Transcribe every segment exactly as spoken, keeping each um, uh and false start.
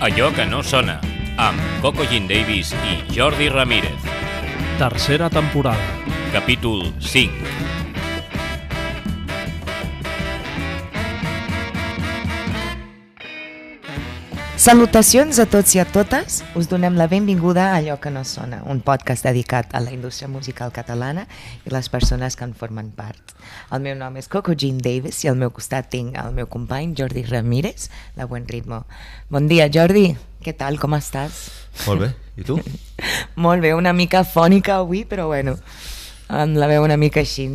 Allò que no sona, amb Coco Jean Davis i Jordi Ramírez. Tercera temporada. Capítol cinc. Salutacions a tots i a totes. Us donem la benvinguda a Allò que no sona, un podcast dedicat a la indústria musical catalana i les persones que en formen part. El meu nom és Coco Jean Davis i al meu costat tinc el meu company Jordi Ramírez, de Buen Ritmo. Bon dia, Jordi. Què tal? Com estàs? Molt bé. I tu? Molt bé, una mica fònica avui, però bueno, amb la veu una mica així.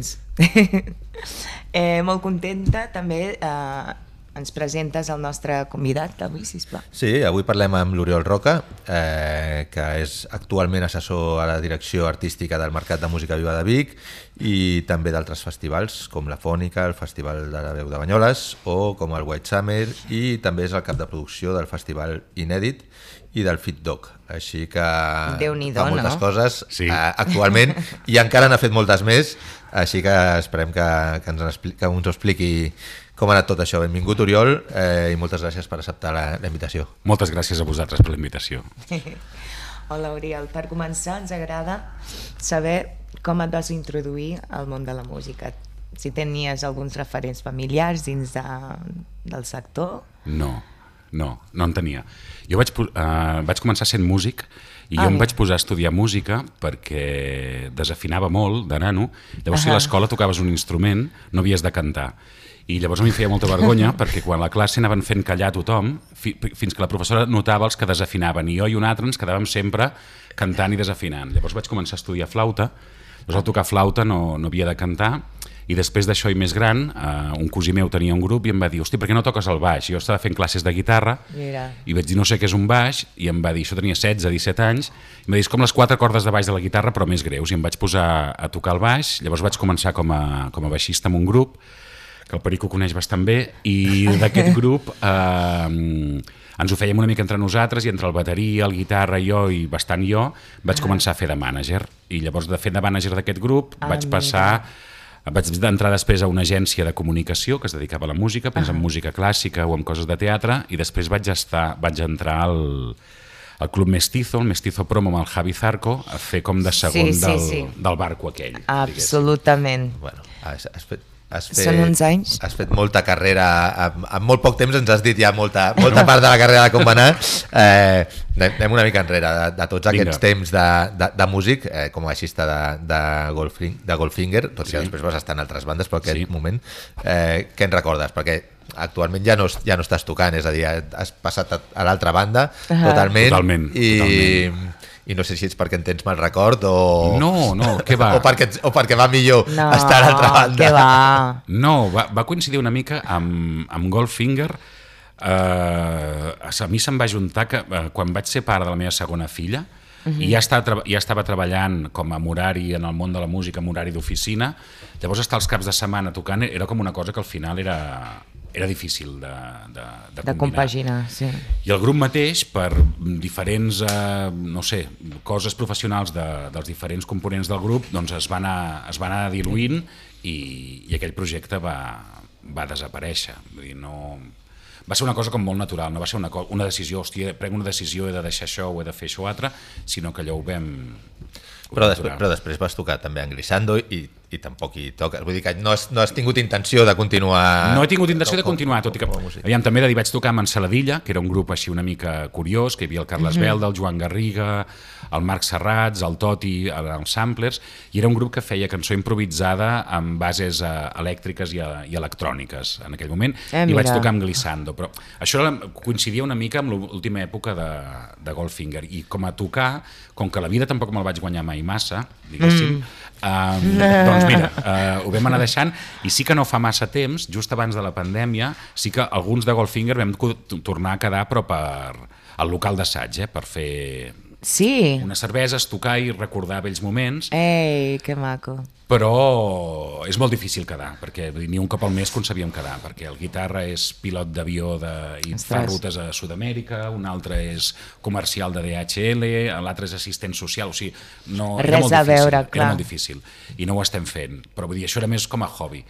eh, molt contenta també... Eh, ens presentes el nostre convidat avui, sisplau. Sí, avui parlem amb l'Oriol Roca, eh, que és actualment assessor a la direcció artística del Mercat de Música Viva de Vic i també d'altres festivals com la Fònica, el Festival de la Veu de Banyoles o com el White Summer, i també és el cap de producció del Festival Inèdit i del Fit Dog. Així que Déu-n'hi-do, fa moltes no? coses sí. eh, actualment i encara n'ha fet moltes més, així que esperem que, que, ens, expli que ens ho expliqui com ha anat tot això. Benvingut, Oriol, eh, i moltes gràcies per acceptar la, la invitació. Moltes gràcies a vosaltres per la invitació. Hola, Oriol. Per començar, ens agrada saber com et vas introduir al món de la música. Si tenies alguns referents familiars dins de, del sector. No, no, no en tenia. Jo vaig, uh, vaig començar sent músic i jo ah, em vaig posar a estudiar música perquè desafinava molt de nano. Llavors, uh -huh. si a l'escola tocaves un instrument, no havies de cantar. I llavors a mi em feia molta vergonya perquè quan a la classe anaven fent callar a tothom fi, fins que la professora notava els que desafinaven i jo i un altre ens quedàvem sempre cantant i desafinant. Llavors vaig començar a estudiar flauta, llavors al tocar flauta no, no havia de cantar i després d'això i més gran, eh, un cosí meu tenia un grup i em va dir, hosti, per què no toques el baix? Jo estava fent classes de guitarra Mira. i vaig dir, no sé què és un baix, i em va dir, això tenia setze, disset anys, i em va dir, és com les quatre cordes de baix de la guitarra però més greus, i em vaig posar a tocar el baix. Llavors vaig començar com a, com a baixista en un grup que el Perico coneix bastant bé, i d'aquest grup eh, ens ho fèiem una mica entre nosaltres, i entre el bateria, el guitarra, jo i bastant jo, vaig ah. començar a fer de mànager. I llavors, de fer de mànager d'aquest grup, ah, vaig passar, mira. vaig entrar després a una agència de comunicació que es dedicava a la música, pensa ah. en música clàssica o en coses de teatre, i després vaig, estar, vaig entrar al, al Club Mestizo, el Mestizo Promo amb el Javi Zarco, a fer com de segon sí, sí, del, sí. del barco aquell. Absolutament. Bueno, has, has fet... Has fet, Són uns anys. Has fet molta carrera, en, en molt poc temps ens has dit ja molta, molta part de la carrera de com va anar. Eh, anem una mica enrere de, de tots aquests Vinga. temps de, de, de músic, eh, com a baixista de, de, Goldfinger, de Goldfinger, tot i sí. que després vas estar en altres bandes, però aquest sí. moment, eh, què en recordes? Perquè actualment ja no, ja no estàs tocant, és a dir, has passat a, a l'altra banda uh -huh. totalment, totalment, i... totalment. I no sé si és perquè en tens mal record o... No, no, què va? O perquè, o perquè va millor no, estar a l'altra banda. Què va? No, va, va coincidir una mica amb, amb Goldfinger. Eh, a mi se'm va juntar que eh, quan vaig ser pare de la meva segona filla, uh -huh. i ja estava, ja estava treballant com a horari en el món de la música, en horari d'oficina, llavors estar els caps de setmana tocant era com una cosa que al final era... era difícil de, de, de, de compaginar, sí. I el grup mateix, per diferents eh, no sé, coses professionals de, dels diferents components del grup, doncs es va anar, es va anar diluint i, i aquell projecte va, va desaparèixer. Vull dir, no... Va ser una cosa com molt natural, no va ser una, una decisió, hòstia, prenc una decisió, he de deixar això o he de fer això altre, sinó que allò ho vam... Però després, però després vas tocar també en Glissando i, i tampoc hi toques. Vull dir que no has, no has tingut intenció de continuar... No he tingut intenció de continuar, tot i que... Aviam, també de dir, vaig tocar amb Ensaladilla, que era un grup així una mica curiós, que hi havia el Carles mm -hmm. Belda, el Joan Garriga, el Marc Serrats, el Toti, els Samplers, i era un grup que feia cançó improvisada amb bases uh, elèctriques i, uh, i electròniques en aquell moment, eh, i vaig tocar amb Glissando. Però això coincidia una mica amb l'última època de, de Goldfinger, i com a tocar, com que la vida tampoc me'l vaig guanyar mai massa, diguéssim, mm. um, doncs mira, uh, ho vam anar deixant, i sí que no fa massa temps, just abans de la pandèmia, sí que alguns de Goldfinger vam tornar a quedar però per al local d'assaig, eh, per fer sí. unes cerveses, tocar i recordar vells moments. Ei, que maco. Però és molt difícil quedar, perquè ni un cop al mes concebíem quedar, perquè el guitarra és pilot d'avió de, i fa rutes a Sud-amèrica, un altre és comercial de D H L, l'altre és assistent social, o sigui, no, res era molt a difícil, veure, clar. era molt difícil, i no ho estem fent, però vull dir, això era més com a hobby.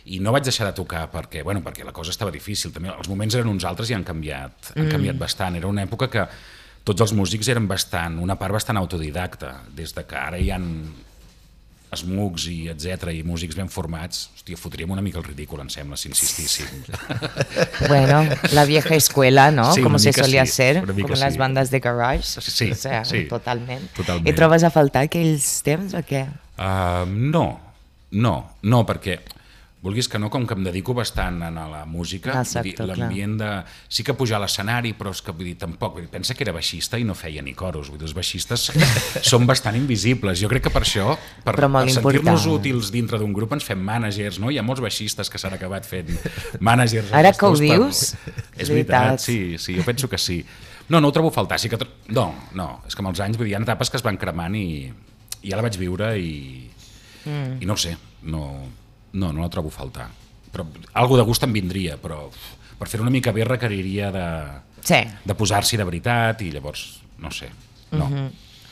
i no vaig deixar de tocar perquè, bueno, perquè la cosa estava difícil. També els moments eren uns altres i han canviat, han canviat mm. bastant. Era una època que tots els músics eren bastant, una part bastant autodidacta, des de que ara hi ha esmucs i etcètera i músics ben formats. Hòstia, fotríem una mica el ridícul, em sembla, si insistíssim. Bueno, la vieja escuela, ¿no? Sí, como se solía sí, ser, como sí. las bandas de garage. Sí, o sea, sí, totalment. totalment. I trobes a faltar aquells temps o què? Uh, no, no, no, perquè vulguis que no, com que em dedico bastant a la música, l'ambient de... Sí que pujar a l'escenari, però és que vull dir, tampoc, vull dir, pensa que era baixista i no feia ni coros, vull dir, els baixistes són bastant invisibles. Jo crec que per això, per, per sentir-nos útils dintre d'un grup, ens fem mànagers, no? Hi ha molts baixistes que s'han acabat fent mànagers. Ara que ho dius? Per... És veritat, sí, sí, jo penso que sí. No, no ho trobo a faltar, sí que... No, no, és que amb els anys, vull dir, hi ha etapes que es van cremant i, i ja la vaig viure i, mm. i no ho sé, no... No, no la trobo a faltar. Però algo de gust em vindria, però per fer una mica bé requeriria de, sí. de posar-s'hi de veritat i llavors, no sé, no. Mm-hmm.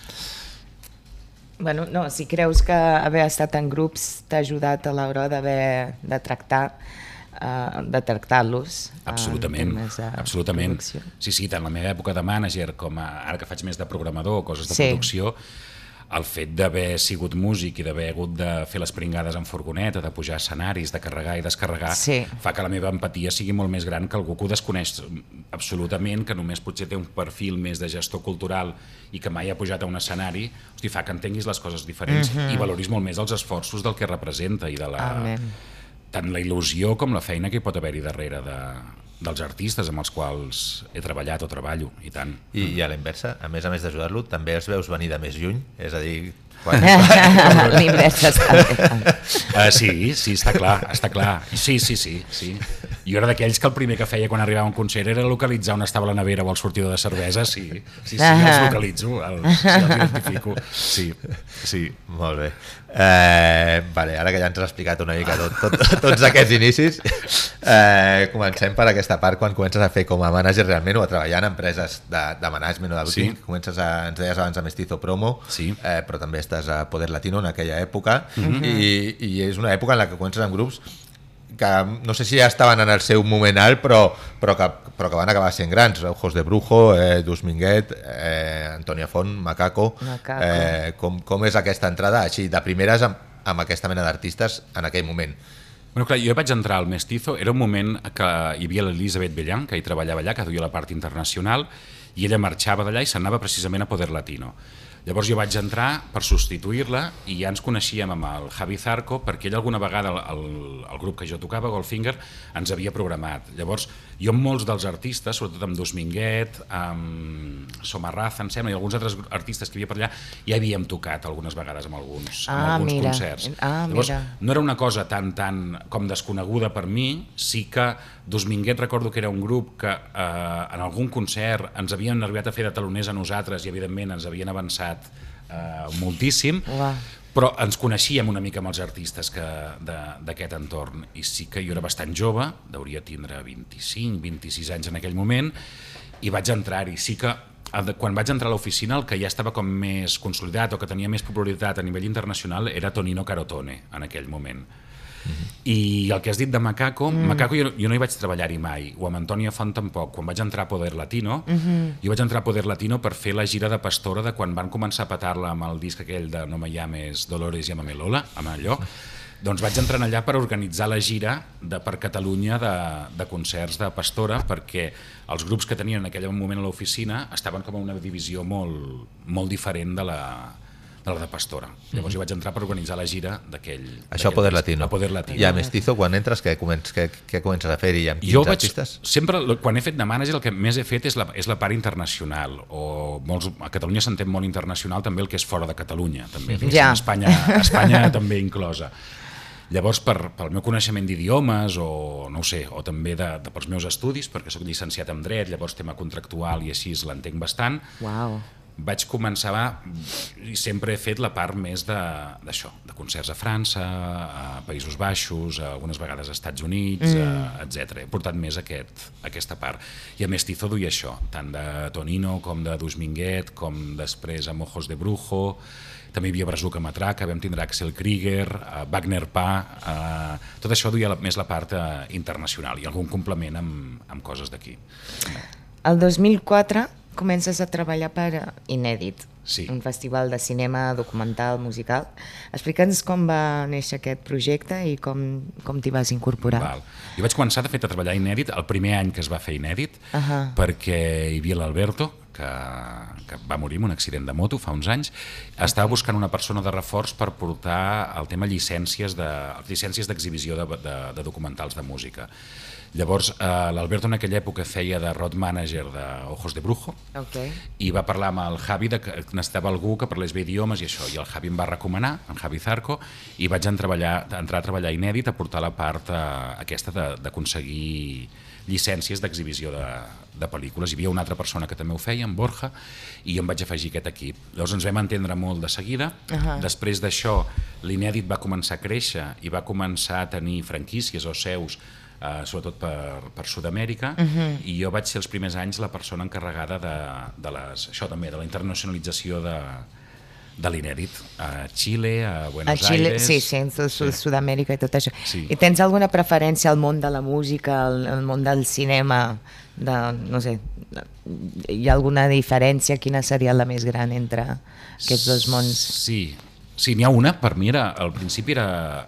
Bueno, no, si creus que haver estat en grups t'ha ajudat a l'hora d'haver de tractar uh, de tractar-los. Absolutament, uh, absolutament. Producció. Sí, sí, tant la meva època de mànager com a, ara que faig més de programador, coses de sí. producció, el fet d'haver sigut músic i d'haver hagut de fer les pringades en furgoneta, de pujar a escenaris, de carregar i descarregar, sí. fa que la meva empatia sigui molt més gran que algú que ho desconeix absolutament, que només potser té un perfil més de gestor cultural i que mai ha pujat a un escenari, hosti, fa que entenguis les coses diferents mm-hmm. i valoris molt més els esforços del que representa i de la, tant la il·lusió com la feina que hi pot haver-hi darrere de... dels artistes amb els quals he treballat o treballo, i tant. I, i a la inversa, a més a més d'ajudar-lo, també els veus venir de més lluny? És a dir... Quan... L'inversa està bé. Uh, sí, sí, està clar, està clar. Sí, sí, sí, sí. Jo era d'aquells que el primer que feia quan arribava a un concert era localitzar on estava la nevera o el sortidor de cervesa, sí, sí, sí, uh-huh. els localitzo, els, els identifico. Sí, sí. Molt bé. Eh, vale, ara que ja ens has explicat una mica tot, tot, tots aquests inicis, eh, comencem per aquesta part quan comences a fer com a mànager realment o a treballar en empreses de, de management o de booking. Sí. Comences a, ens deies abans a Mestizo Promo, sí. eh, però també estàs a Poder Latino en aquella època mm-hmm. i, i és una època en la que comences en grups que no sé si ja estaven en el seu moment alt, però, però, que, però que van acabar sent grans. Ojos de Brujo, eh, Dus Minguet, eh, Antònia Font, Macaco. Macaco. Eh, com, com és aquesta entrada així de primeres amb, amb aquesta mena d'artistes en aquell moment? Bueno, clar, jo vaig entrar al Mestizo, era un moment que hi havia l'Elisabet Bellán, que hi treballava allà, que duia la part internacional, i ella marxava d'allà i s'anava precisament a Poder Latino. Llavors jo vaig entrar per substituir-la i ja ens coneixíem amb el Javi Zarco perquè ell alguna vegada, el, el grup que jo tocava, Goldfinger, ens havia programat. Llavors jo amb molts dels artistes, sobretot amb Dus Minguet, amb Somarraza, em sembla, i alguns altres artistes que hi havia per allà, ja havíem tocat algunes vegades amb alguns, ah, amb alguns mira. concerts. Ah, Llavors mira. no era una cosa tan, tan com desconeguda per mi, sí que Dus Minguet recordo que era un grup que eh, en algun concert ens havien arribat a fer de taloners a nosaltres i evidentment ens havien avançat eh, moltíssim, Uah. però ens coneixíem una mica amb els artistes que d'aquest entorn i sí que jo era bastant jove, hauria tindre vint-i-cinc, vint-i-sis anys en aquell moment i vaig entrar-hi. Sí que quan vaig entrar a l'oficina el que ja estava com més consolidat o que tenia més popularitat a nivell internacional era Tonino Carotone en aquell moment. Mm-hmm. I el que has dit de Macaco, mm. Macaco jo, jo no hi vaig treballar-hi mai, o amb Antònia Font tampoc. Quan vaig entrar a Poder Latino, mm-hmm. jo vaig entrar a Poder Latino per fer la gira de Pastora de quan van començar a petar-la amb el disc aquell de No me llames Dolores, llámame Lola, amb allò. Doncs vaig entrar allà per organitzar la gira de, per Catalunya de, de concerts de Pastora perquè els grups que tenien en aquell moment a l'oficina estaven com a una divisió molt, molt diferent de la, de la de Pastora. Llavors jo vaig entrar per organitzar la gira d'aquell... Això a Poder Latino. A Poder Latino. I a Mestizo, quan entres, què comences, què, què comences a fer-hi? Amb quins jo vaig, artistes? Sempre, quan he fet de mànager, el que més he fet és la, és la part internacional. O molts, a Catalunya s'entén molt internacional també el que és fora de Catalunya. També, ja. A Espanya, a Espanya també inclosa. Llavors, per, pel meu coneixement d'idiomes o no ho sé, o també de, de, pels meus estudis, perquè soc llicenciat en dret, llavors tema contractual i així l'entenc bastant, wow. vaig començar a, i sempre he fet la part més d'això, de, de concerts a França, a Països Baixos, a algunes vegades als Estats Units, mm. etcètera. He portat més aquest, aquesta part. I a Mestizo duia això, tant de Tonino com de Dusminguet, com després amb Ojos de Brujo, també hi havia Brazuca Matraca, vam tindre Axel Krieger, uh, Wagner Pa, uh, tot això duia la, més la part uh, internacional i algun complement amb, amb coses d'aquí. El dos mil quatre comences a treballar per Inèdit, sí. un festival de cinema documental, musical. Explica'ns com va néixer aquest projecte i com, com t'hi vas incorporar. Val. Jo vaig començar, de fet, a treballar a Inèdit el primer any que es va fer Inèdit, uh -huh. perquè hi havia l'Alberto, que, que va morir en un accident de moto fa uns anys. Estava buscant una persona de reforç per portar el tema llicències de, llicències d'exhibició de, de, de documentals de música. Llavors, eh, l'Alberto en aquella època feia de road manager de Ojos de Brujo, okay. i va parlar amb el Javi de que necessitava algú que parlés bé idiomes i això, i el Javi em va recomanar, en Javi Zarco, i vaig entrar a treballar, entrar a treballar a Inèdit a portar la part eh, aquesta d'aconseguir llicències d'exhibició de, de pel·lícules. Hi havia una altra persona que també ho feia, en Borja, i jo em vaig afegir aquest equip. Llavors ens vam entendre molt de seguida. Uh-huh. Després d'això, l'Inèdit va començar a créixer i va començar a tenir franquícies o seus, eh, sobretot per, per Sud-amèrica, uh-huh. i jo vaig ser els primers anys la persona encarregada de, de les, això també, de la internacionalització de, de l'Inèdit, a Xile, a Buenos a Xile, Aires... Sí, sí, en sí. Sud-amèrica i tot això. Sí. I tens alguna preferència al món de la música, al, al món del cinema, de, no sé, hi ha alguna diferència? Quina seria la més gran entre aquests dos mons? Sí, sí, n'hi ha una, per mi era, al principi era...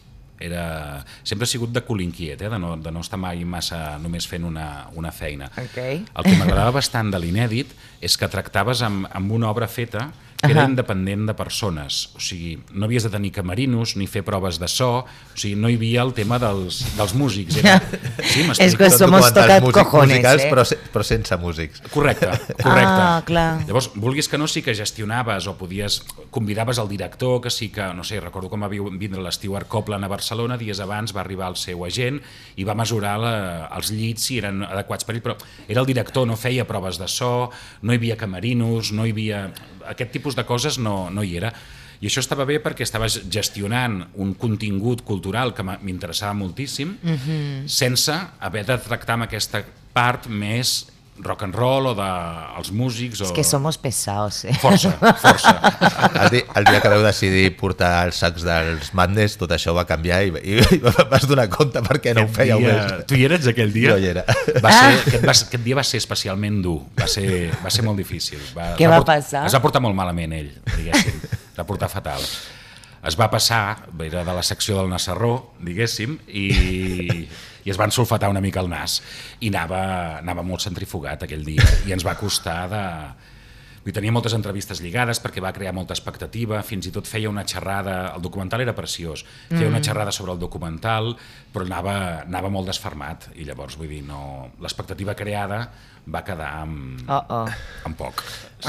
Era, sempre he sigut de cul inquiet, eh? de, no, de no estar mai massa només fent una, una feina. Okay. El que m'agradava bastant de l'Inèdit és que tractaves amb, amb una obra feta que era uh-huh. independent de persones, o sigui, no havies de tenir camerinos ni fer proves de so, o sigui, no hi havia el tema dels, dels músics. Era... Sí, és que somos tocat músic, cojones, musicals, eh? però, però sense músics. Correcte, correcte. Ah, clar. Llavors, vulguis que no, sí que gestionaves o podies, convidaves el director, que sí que, no sé, recordo com va vindre l'Stewart Copeland a Barcelona, dies abans va arribar el seu agent i va mesurar la, els llits si eren adequats per ell, però era el director, no feia proves de so, no hi havia camerinos, no hi havia... Aquest tipus de coses no, no hi era. I això estava bé perquè estaves gestionant un contingut cultural que m'interessava moltíssim, uh-huh. sense haver de tractar amb aquesta part més rock and roll o dels músics. O... És que somos pesados, eh? Força, força. El dia, el dia que vau decidir portar els sacs dels Madness, tot això va canviar i, i, i vas donar compte perquè no ho fèieu dia... més. Tu hi eres aquell dia? Jo hi era. Va ser, aquest, va, aquest dia va ser especialment dur, va ser, va ser molt difícil. Va, Què va, va passar? Es va portar molt malament ell, diguéssim, es va portar fatal. Es va passar, era de la secció del Nassarró, diguéssim, i, i es van sulfatar una mica el nas. I anava, anava molt centrifugat aquell dia, i ens va costar de... Vull tenia moltes entrevistes lligades perquè va crear molta expectativa, fins i tot feia una xerrada, el documental era preciós, feia mm. una xerrada sobre el documental, però anava, anava molt desfermat, i llavors, vull dir, no, l'expectativa creada va quedar amb, oh, oh. amb poc.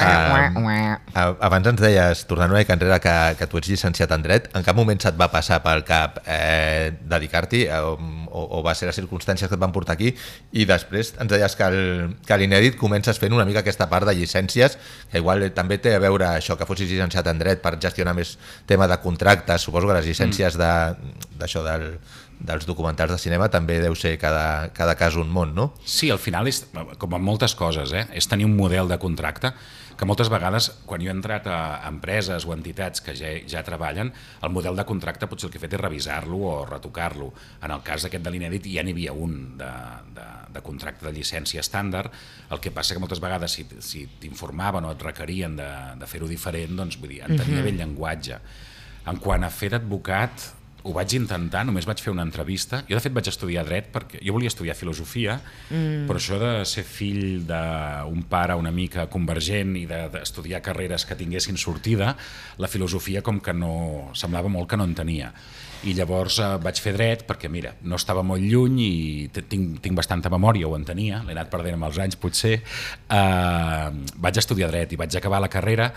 Uh, abans ens deies, tornant una mica enrere, que, que tu ets llicenciat en Dret. En cap moment se't va passar pel cap eh, dedicar-t'hi o, o, o va ser les circumstàncies que et van portar aquí? I després ens deies que, el, que a l'Inèdit comences fent una mica aquesta part de llicències, que igual també té a veure això, que fossis llicenciat en Dret per gestionar més tema de contractes. Suposo que les llicències mm. de, d'això del... dels documentals de cinema també deu ser cada, cada cas un món, no? Sí, al final és, com en moltes coses, eh? és tenir un model de contracte que moltes vegades, quan jo he entrat a empreses o entitats que ja, ja treballen, el model de contracte potser el que he fet és revisar-lo o retocar-lo. En el cas aquest de l'Inèdit ja n'hi havia un de, de, de contracte de llicència estàndard, el que passa que moltes vegades si, si t'informaven o et requerien de, de fer-ho diferent, doncs vull dir, en tenia uh-huh. bé el llenguatge. En quant a fer d'advocat, ho vaig intentar, només vaig fer una entrevista. Jo, de fet, vaig estudiar dret perquè jo volia estudiar filosofia, mm. però això de ser fill d'un pare una mica convergent i d'estudiar de, carreres que tinguessin sortida, la filosofia com que no... semblava molt que no en tenia. I llavors eh, vaig fer dret perquè, mira, no estava molt lluny i tinc, tinc bastanta memòria, ho en tenia, l'he anat perdent amb els anys potser. Eh, vaig estudiar dret i vaig acabar la carrera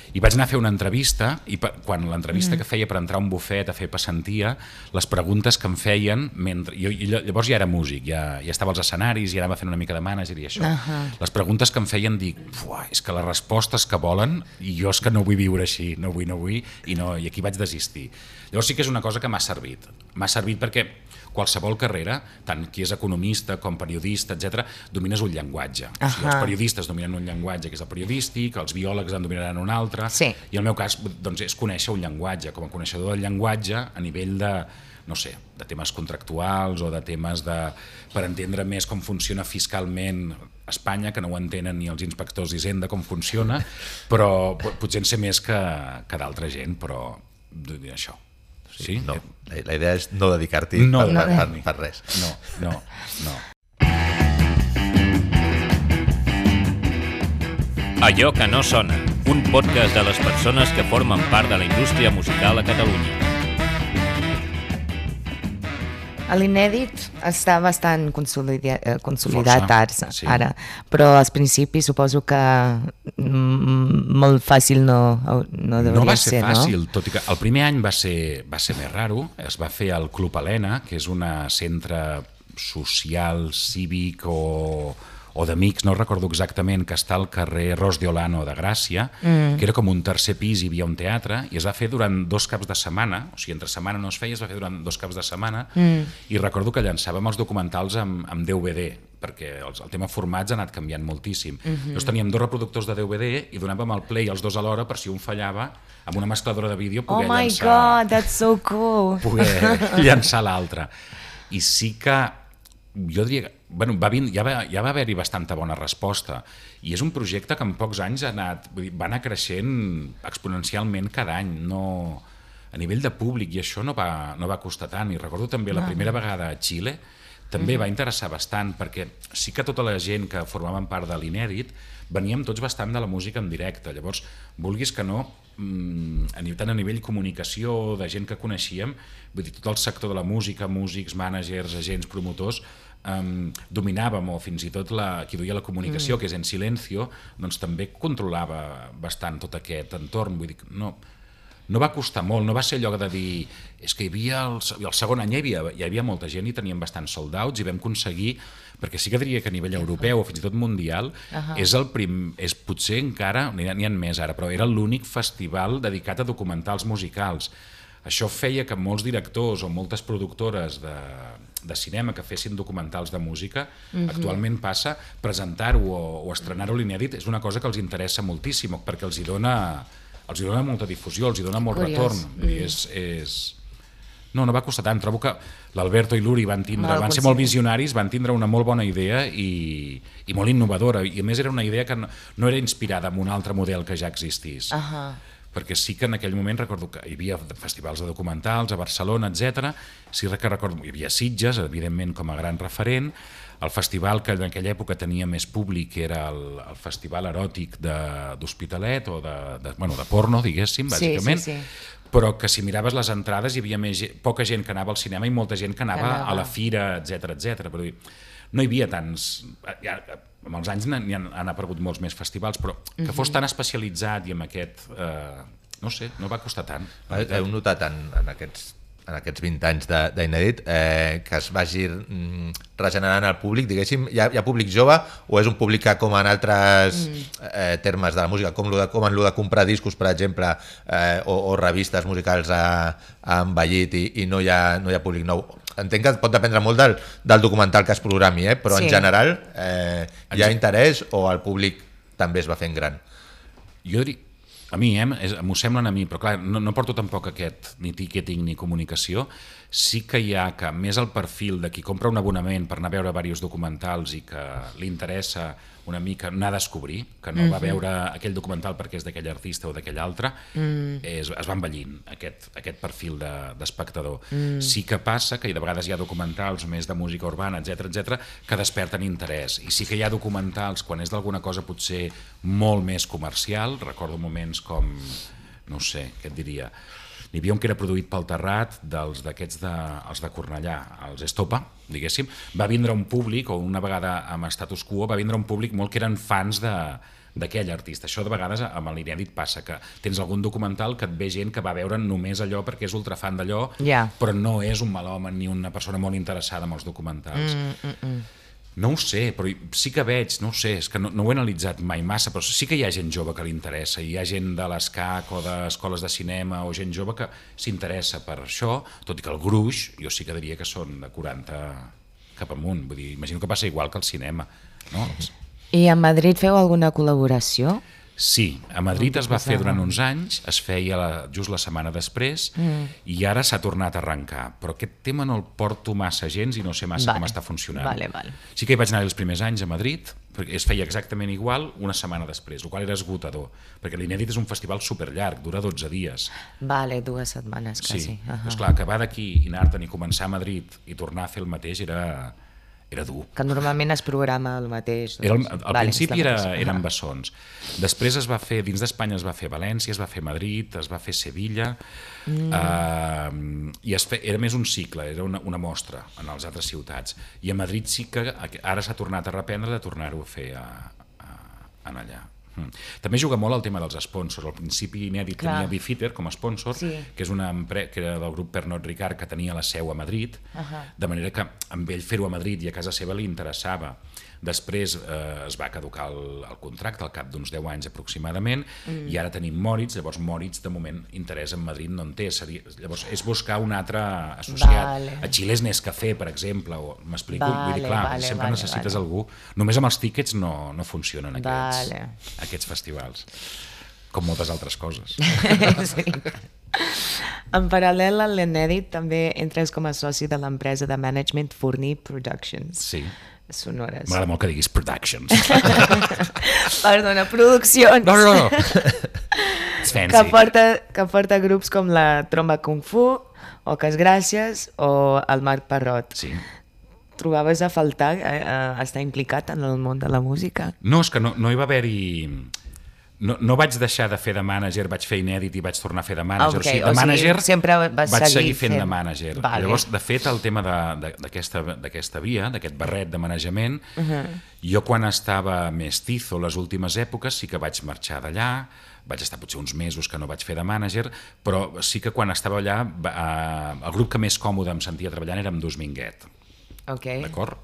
I vaig anar a fer una entrevista i per, quan l'entrevista mm. que feia per entrar a un bufet a fer passantia, les preguntes que em feien, mentre, jo, llavors ja era músic, ja, ja estava als escenaris, ja anava fent una mica de mànager i això. Uh -huh. Les preguntes que em feien dic, és que les respostes que volen, i jo és que no vull viure així, no vull, no vull, i, no, i aquí vaig desistir. Llavors sí que és una cosa que m'ha servit. M'ha servit perquè qualsevol carrera, tant qui és economista com periodista, etcètera, domines un llenguatge. Uh -huh. O sigui, els periodistes dominen un llenguatge que és el periodístic, els biòlegs en dominaran un altre, sí. I el meu cas doncs, és conèixer un llenguatge, com a coneixedor del llenguatge a nivell de, no sé, de temes contractuals o de temes de, per entendre més com funciona fiscalment Espanya, que no ho entenen ni els inspectors d'Hisenda com funciona, però potser en sé més que, que d'altra gent, però això. Sí? No, la idea és no dedicar-t'hi no, per, no, per, per, per res. No, no, no. Allò que no sona, un podcast de les persones que formen part de la indústria musical a Catalunya. L'inèdit està bastant consolida, consolidat Força, ara, sí. ara, però als principis suposo que molt fàcil no, no devia ser, no? No va ser fàcil, no? Tot i que el primer any va ser, va ser més raro. Es va fer al Club Helena, que és un centre social, cívic o... o d'amics, no recordo exactament, que està al carrer Ros de Olano de Gràcia, mm. que era com un tercer pis, hi havia un teatre, i es va fer durant dos caps de setmana, o sigui, entre setmana no es feia, es va fer durant dos caps de setmana, mm. i recordo que llançàvem els documentals amb, amb D V D, perquè el, el tema formats ha anat canviant moltíssim. Mm-hmm. Llavors teníem dos reproductors de D V D i donàvem el play els dos alhora per si un fallava, amb una mescladora de vídeo poder oh my llançar... Oh my god, that's so cool! Poder llançar l'altre. I sí que, jo diria que Bueno, va, ja va, ja va haver-hi bastanta bona resposta i és un projecte que en pocs anys ha anat, vull dir, va anar creixent exponencialment cada any, no, a nivell de públic, i això no va, no va costar tant. I recordo també la primera vegada a Xile també mm-hmm. va interessar bastant, perquè sí que tota la gent que formaven part de l'Inèdit veníem tots bastant de la música en directe, llavors vulguis que no, tant a nivell comunicació, de gent que coneixíem, vull dir, tot el sector de la música, músics, mànagers, agents, promotors, Um, dominàvem, o fins i tot la, qui duia la comunicació, mm. que és En Silencio, doncs també controlava bastant tot aquest entorn. Vull dir, no, no va costar molt, no va ser allò de dir és que hi havia, el, el segon any hi havia, hi havia molta gent i teníem bastants sold-outs i vam aconseguir, perquè sí que diria que a nivell europeu o fins i tot mundial uh -huh. és el prim, és potser encara, n'hi ha, ha més ara, però era l'únic festival dedicat a documentals musicals. Això feia que molts directors o moltes productores de, de cinema que fessin documentals de música, mm-hmm. actualment passa, presentar-ho o, o estrenar-ho a l'Inèdit és una cosa que els interessa moltíssim, perquè els hi dona, els hi dona molta difusió, els hi dona molt Curiós. retorn. Mm. I és, és... No, no va costar tant. Trobo que l'Alberto i l'Uri van, tindre, van ser molt visionaris, van tindre una molt bona idea i, i molt innovadora. I a més era una idea que no, no era inspirada en un altre model que ja existís. Uh -huh. Perquè sí que en aquell moment recordo que hi havia festivals de documentals a Barcelona, etcètera. Sí que recordo, hi havia Sitges, evidentment, com a gran referent. El festival que en aquella època tenia més públic era el, el Festival Eròtic d'Hospitalet, o de, de, bueno, de porno, diguéssim, bàsicament. Sí, sí, sí. Però que si miraves les entrades hi havia més, poca gent que anava al cinema i molta gent que anava, que anava. a la fira, etcètera, etcètera. Però no hi havia tants... Ja, amb els anys n'hi han, han aparegut molts més festivals, però que uh-huh. fos tan especialitzat i amb aquest... Eh, no sé, no va costar tant. Heu notat en, en aquests en aquests vint anys d'Inèdit, eh, que es vagi mm, regenerant el públic, diguéssim, hi ha, hi ha públic jove o és un públic que, com en altres mm. eh, termes de la música, com, de, com en el de comprar discos, per exemple, eh, o, o revistes musicals ha, ha envellit i, i no, hi ha, no hi ha públic nou? Entenc que pot dependre molt del, del documental que es programi, eh? Però sí. en general eh, hi ha interès o el públic també es va fent gran? Jo diria... A mi, eh? m'ho semblen a mi, però clar, no, no porto tampoc aquest ni ticketing ni comunicació. Sí que hi ha que, més el perfil de qui compra un abonament per anar a veure diversos documentals i que li interessa una mica anar a descobrir, que no mm-hmm. va veure aquell documental perquè és d'aquell artista o d'aquell altre, mm. és, es va envellint aquest, aquest perfil d'espectador. De, mm. Sí que passa que de vegades hi ha documentals més de música urbana, etcètera, etcètera, que desperten interès. I sí que hi ha documentals, quan és d'alguna cosa potser molt més comercial, recordo moments com, no sé, què et diria... N'hi havia un que era produït pel Terrat, dels d'aquests de, els de Cornellà, els Estopa, diguéssim. Va vindre un públic, o una vegada amb Status Quo, va vindre un públic molt que eren fans de d'aquell artista. Això de vegades amb l'inèdit passa, que tens algun documental que et ve gent que va veure només allò perquè és ultrafan d'allò, yeah. però no és un melòman ni una persona molt interessada en els documentals. Mm, mm, mm. No ho sé, però sí que veig, no ho sé, és que no, no ho he analitzat mai massa, però sí que hi ha gent jove que li interessa, hi ha gent de l'ESCAC o d'escoles de cinema o gent jove que s'interessa per això, tot i que el gruix, jo sí que diria que són de quaranta cap amunt, vull dir, imagino que passa igual que el cinema, no? I a Madrid feu alguna col·laboració? Sí, a Madrid es va fer durant uns anys, es feia la, just la setmana després, mm. i ara s'ha tornat a arrencar. Però aquest tema no el porto massa gens i no sé massa vale. com està funcionant. Vale, vale. Sí que hi vaig anar els primers anys a Madrid, perquè es feia exactament igual una setmana després, el qual era esgotador, perquè l'Inèdit és un festival superllarg, dura dotze dies. Vale, dues setmanes quasi. Sí, uh -huh. és clar, acabar d'aquí i anar-te'n i començar a Madrid i tornar a fer el mateix era... era dur. Que normalment es programa el mateix. Doncs. Era el, al vale, principi era, eren bessons. Després es va fer, dins d'Espanya es va fer València, es va fer Madrid, es va fer Sevilla, mm. eh, i es fe, era més un cicle, era una, una mostra en les altres ciutats. I a Madrid sí que ara s'ha tornat a reprendre de tornar-ho a fer a, a, a allà. Mm. També juga molt el tema dels sponsors. Al principi Inèdit Clar. tenia Bifitter com a sponsor, sí. que és una empresa que era del grup Pernod Ricard, que tenia la seu a Madrid, uh -huh. de manera que amb ell fer-ho a Madrid i a casa seva li interessava. Després eh, es va caducar el, el contracte al cap d'uns deu anys aproximadament, mm. i ara tenim Moritz. Llavors Moritz de moment interès en Madrid no en té. Seria, llavors és buscar un altre associat. Vale. A Xile és Nescafé, per exemple, m'explico? Vale, Vull dir, clar, vale, sempre vale, necessites vale. algú. Només amb els tíquets no, no funcionen aquests, vale. aquests festivals, com moltes altres coses. Sí. En paral·lel a l'Inèdit també entres com a soci de l'empresa de management Forní Productions. Sí. Sonores. M'agrada molt que diguis Productions. Perdona, produccions. No, no, no. It's fancy. Que porta, que porta grups com la Tromba Kung Fu, o Cas Gràcies, o el Marc Parrot. Sí. Trobaves a faltar eh, eh, estar implicat en el món de la música? No, és que no, no hi va haver-hi... No, no vaig deixar de fer de mànager, vaig fer Inèdit i vaig tornar a fer de mànager. Okay, o sigui, de mànager o sigui, sempre vas vaig seguir seguir fent, fent de mànager. Vale. Llavors, de fet, el tema d'aquesta via, d'aquest barret de manejament, uh -huh. jo quan estava mestizo les últimes èpoques sí que vaig marxar d'allà, vaig estar potser uns mesos que no vaig fer de mànager, però sí que quan estava allà, eh, el grup que més còmode em sentia treballant era amb Dus Minguet. Okay. D'acord?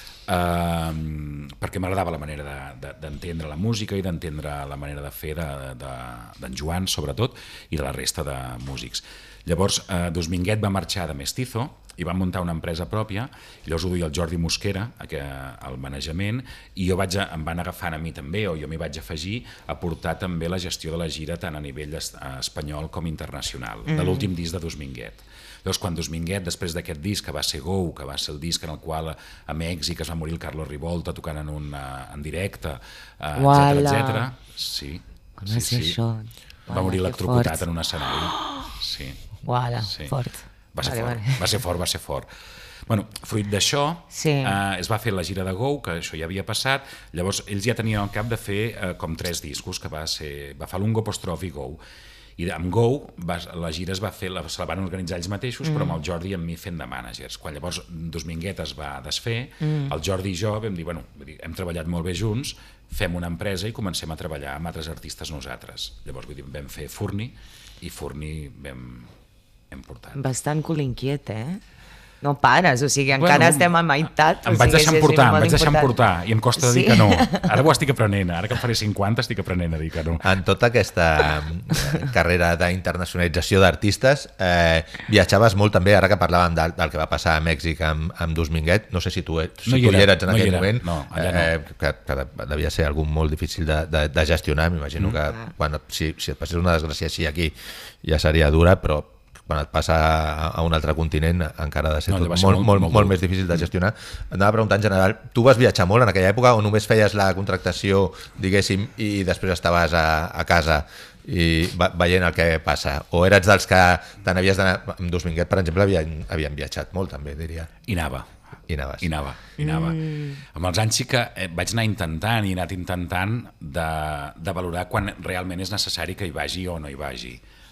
Uh, perquè m'agradava la manera d'entendre de, de, la música i d'entendre la manera de fer d'en de, de, Joan, sobretot, i de la resta de músics. Llavors, uh, Dus Minguet va marxar de Mestizo i va muntar una empresa pròpia, i llavors ho duia el Jordi Mosquera al manejament, i jo vaig, em van agafant a mi també, o jo m'hi vaig afegir a portar també la gestió de la gira tant a nivell espanyol com internacional, mm. de l'últim disc de Dus Minguet. Llavors, quan Dus Minguet, després d'aquest disc, que va ser Go, que va ser el disc en el qual a Mèxic es va morir el Carlos Rivolta tocant en, un, en directe, etcètera, etcètera. Sí, com sí, va sí. ser això? Va morir electrocutat en un escenari. Sí. Uala, sí. fort. Va ser vale, fort, vale. va ser fort, va ser fort. Bueno, fruit d'això, sí. eh, es va fer la gira de Go, que això ja havia passat, llavors ells ja tenien al cap de fer eh, com tres discos, que va ser Bafalungo, Postrof i Go. I amb Go, va, la gira es va fer, la, se la van organitzar ells mateixos, mm. però amb el Jordi i amb mi fent de mànagers. Quan llavors Dus Minguet es va desfer, mm. el Jordi i jo vam dir, bueno, hem treballat molt bé junts, fem una empresa i comencem a treballar amb altres artistes nosaltres. Llavors vull dir, vam fer Forní, i Forní vam, hem portat. Bastant colinquiet, eh? No pares, o sigui, encara bueno, estem a meitat. Em vaig deixar emportar, em vaig deixar emportar, i em costa sí? dir que no. Ara ho estic aprenent, ara que em faré cinquanta estic aprenent a dir que no. En tota aquesta carrera d'internacionalització d'artistes, eh, viatjaves molt també, ara que parlàvem del, del que va passar a Mèxic amb, amb Dus Minguet, no sé si tu, si no hi, tu era, hi eres en no aquell moment, no, eh, no. que, que devia ser algú molt difícil de, de, de gestionar, m'imagino mm. que quan, si, si et passés una desgràcia així aquí ja seria dura, però quan et passa a un altre continent encara ha de ser no, tot molt, molt, molt, molt, molt més difícil de gestionar. Anava a preguntar en general, tu vas viatjar molt en aquella època o només feies la contractació, diguéssim, i després estaves a, a casa i veient el que passa? O eres dels que te n'havies d'anar... Amb Dus Minguet, per exemple, havien, havien viatjat molt també, diria. I anava. I anaves. I anava, i anava. Mm. Amb els anys sí que vaig anar intentant i he anat intentant de, de valorar quan realment és necessari que hi vagi o no hi vagi.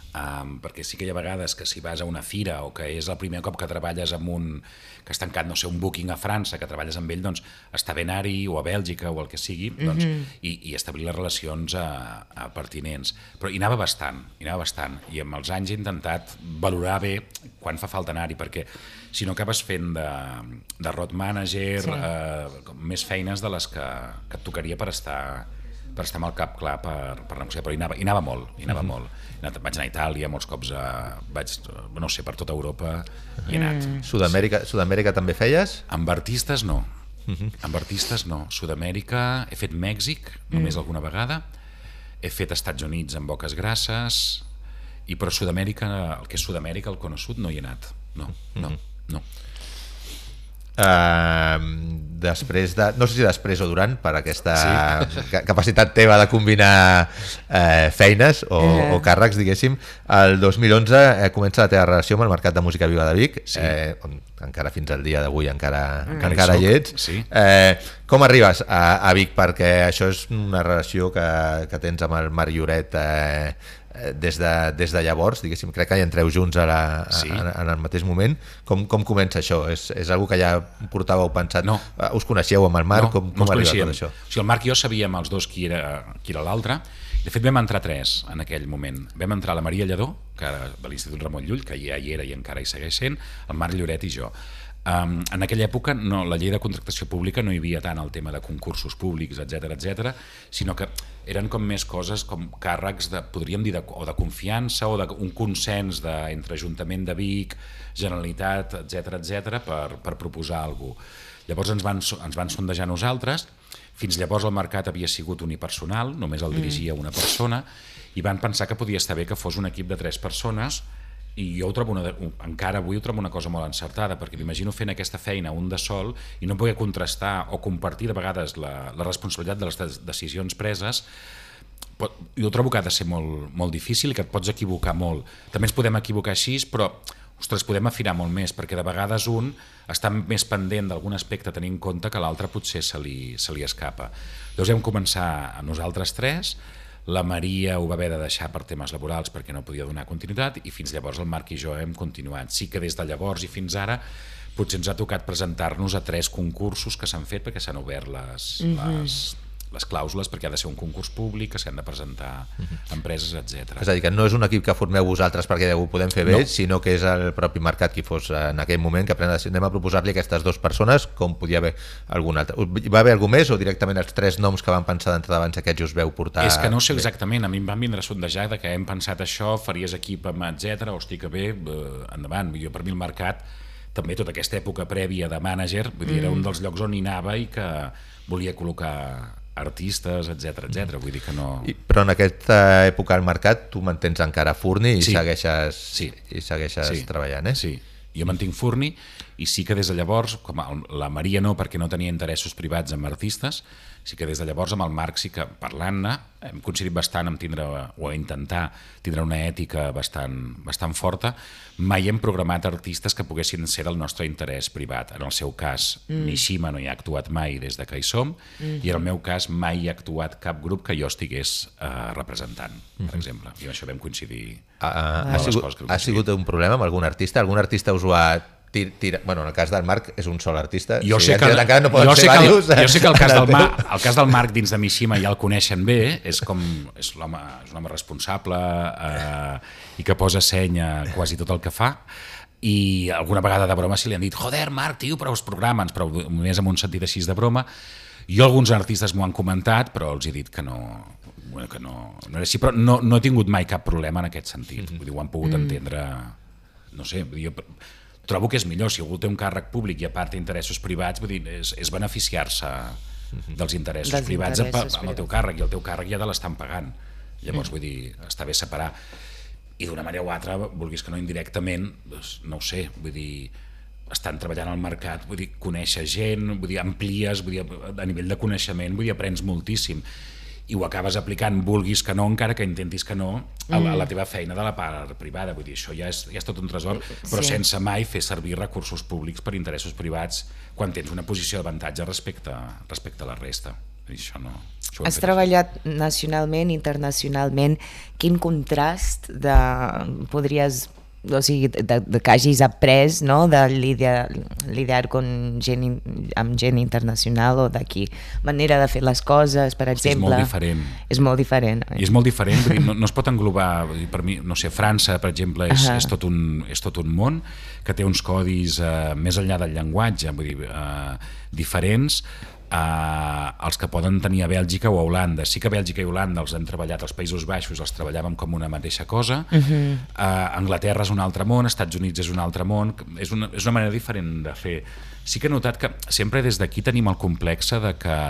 Um, perquè sí que hi ha vegades que si vas a una fira o que és el primer cop que treballes amb un que has tancat, no sé, un booking a França, que treballes amb ell, doncs està bé anar-hi o a Bèlgica o el que sigui, doncs, mm-hmm. i, i establir les relacions a, a pertinents. Però hi anava bastant, hi anava bastant, i amb els anys he intentat valorar bé quan fa falta anar-hi, perquè si no acabes fent de, de road manager, sí. eh, més feines de les que, que et tocaria per estar per estar amb el cap clar per, per negociar, però hi anava, hi anava molt, hi anava mm-hmm. molt. He anat, vaig anar a Itàlia, molts cops a, vaig, no sé, per tota Europa hi he anat. Mm. Sud-Amèrica, Sud-Amèrica també feies? Amb artistes no, mm-hmm. amb artistes no. Sud-Amèrica, he fet Mèxic només mm. alguna vegada, he fet Estats Units amb Boques Grasses, i però Sud-Amèrica, el que és Sud-Amèrica, el Cono Sud, no hi he anat, no, no, mm-hmm. no. Uh, després de, no sé si després o durant, per aquesta sí. capacitat teva de combinar uh, feines o, uh. o càrrecs, diguéssim, el dos mil onze uh, comença la teva relació amb el Mercat de Música Viva de Vic, sí. uh, on encara fins al dia d'avui encara, mm. encara, encara hi ets. Sí. Uh, com arribes a, a Vic? Perquè això és una relació que, que tens amb el Marc Lloret uh, des de, des de llavors, diguéssim, crec que hi entreu junts a la, a, sí. en, en el mateix moment. Com, com comença això? És, és algo que ja portàveu pensat? No. Us coneixeu amb el Marc? No, com com no arriba tot això? O sigui, el Marc i jo sabíem els dos qui era, qui era l'altre. De fet, vam entrar tres en aquell moment. Vam entrar la Maria Lledó, que era de l'Institut Ramon Llull, que ja hi era i encara hi segueix sent, el Marc Lloret i jo. Um, en aquella època no, la llei de contractació pública no hi havia tant el tema de concursos públics, etcètera, etcètera, sinó que eren com més coses com càrrecs de, podríem dir, de, o de confiança o d'un consens de, entre Ajuntament de Vic, Generalitat, etcètera, etcètera, per, per proposar alguna cosa. Llavors ens van, ens van sondejar nosaltres. Fins llavors el mercat havia sigut unipersonal, només el dirigia una persona, i van pensar que podia estar bé que fos un equip de tres persones. I jo ho trobo una, encara avui ho trobo una cosa molt encertada, perquè m'imagino fent aquesta feina un de sol i no poder contrastar o compartir de vegades la, la responsabilitat de les decisions preses. Pot, jo trobo que ha de ser molt, molt difícil i que et pots equivocar molt. També ens podem equivocar així, però ostres, podem afinar molt més, perquè de vegades un està més pendent d'algun aspecte tenint en compte que l'altre potser se li, se li escapa. Llavors vam començar a nosaltres tres. La Maria ho va haver de deixar per temes laborals perquè no podia donar continuïtat, i fins llavors el Marc i jo hem continuat. Sí que des de llavors i fins ara potser ens ha tocat presentar-nos a tres concursos que s'han fet perquè s'han obert les, mm-hmm. les, les clàusules, perquè ha de ser un concurs públic, que s'han de presentar mm-hmm. empreses, etcètera. És a dir, que no és un equip que formeu vosaltres perquè ho podem fer bé, no. sinó que és el propi mercat qui fos en aquell moment que pren la decisió. Anem a proposar-li aquestes dues persones, com podia haver algun altre. Va haver algú més o directament els tres noms que van pensar d'entrada abans aquests us veu portar? És que no sé exactament, a mi em van vindre a sondejar de que hem pensat això, faries equip amb etcètera, hosti que bé, endavant. Jo, per mi el mercat, també tota aquesta època prèvia de mànager, vull dir, era un dels llocs on hi anava i que volia col·locar artistes, etcètera, etcètera. Vull dir que no... I, però en aquesta època al mercat tu mantens encara Furni i sí. segueixes, sí. i segueixes sí. treballant, eh? Sí, jo mantinc Furni i sí que des de llavors, com el, la Maria no, perquè no tenia interessos privats amb artistes, sí que des de llavors amb el Marc sí que parlant-ne hem coincidit bastant en tindre o a intentar tindre una ètica bastant, bastant forta. Mai hem programat artistes que poguessin ser del nostre interès privat. En el seu cas, mm. Mishima no hi ha actuat mai des de que hi som, mm-hmm. i en el meu cas mai hi ha actuat cap grup que jo estigués eh, representant, per mm-hmm. exemple. I amb això vam coincidir. Uh, uh, ha, sigut, ha sigut un problema amb algun artista? Algun artista us ho ha... Tira, tira. Bueno, en el cas del Marc és un sol artista. Jo si sé, que, encara no poden jo ser sé, que, el, diversos, jo sé que el cas, del Mar, el cas del Marc dins de Mishima ja el coneixen bé, és com és, l'home, és un home responsable eh, i que posa seny a quasi tot el que fa, i alguna vegada de broma si li han dit joder Marc, tio, però els programes, però només amb un sentit així de broma. Jo alguns artistes m'ho han comentat, però els he dit que no, que no, no era així, però no, no he tingut mai cap problema en aquest sentit. Mm-hmm. Vull dir, ho han pogut mm. entendre, no sé, vull dir, jo trobo que és millor, si algú té un càrrec públic i a part interessos privats, vull dir, és, és beneficiar-se dels interessos dels privats interessos amb el teu càrrec, i el teu càrrec ja te l'estan pagant. Llavors, mm. vull dir, està bé separar. I d'una manera o altra, vulguis que no indirectament, doncs, no ho sé, vull dir, estan treballant al mercat, vull dir, conèixer gent, vull dir, amplies, vull dir, a nivell de coneixement, vull dir, aprens moltíssim. I ho acabes aplicant, vulguis que no, encara que intentis que no, a la, a la teva feina de la part privada. Vull dir, això ja és, ja és tot un tresor, però sí. sense mai fer servir recursos públics per interessos privats quan tens una posició d'avantatge respecte, respecte a la resta. I això no... Has treballat nacionalment, internacionalment. Quin contrast de, podries... O sigui, de, de que hagis après, no?, de lidiar, lidiar con gent, amb gent internacional o d'aquí. Manera de fer les coses, per exemple. És molt diferent. És molt diferent. I és molt diferent, vull dir, no, no es pot englobar, vull dir, per mi, no sé, França, per exemple, és, uh-huh. és, tot un, és tot un món que té uns codis eh, més enllà del llenguatge, vull dir, eh, diferents, Uh, els que poden tenir a Bèlgica o a Holanda. Sí que a Bèlgica i Holanda els hem treballat, als Països Baixos els treballàvem com una mateixa cosa. Uh-huh. uh, Anglaterra és un altre món, Estats Units és un altre món, és una, és una manera diferent de fer. Sí que he notat que sempre des d'aquí tenim el complex de que,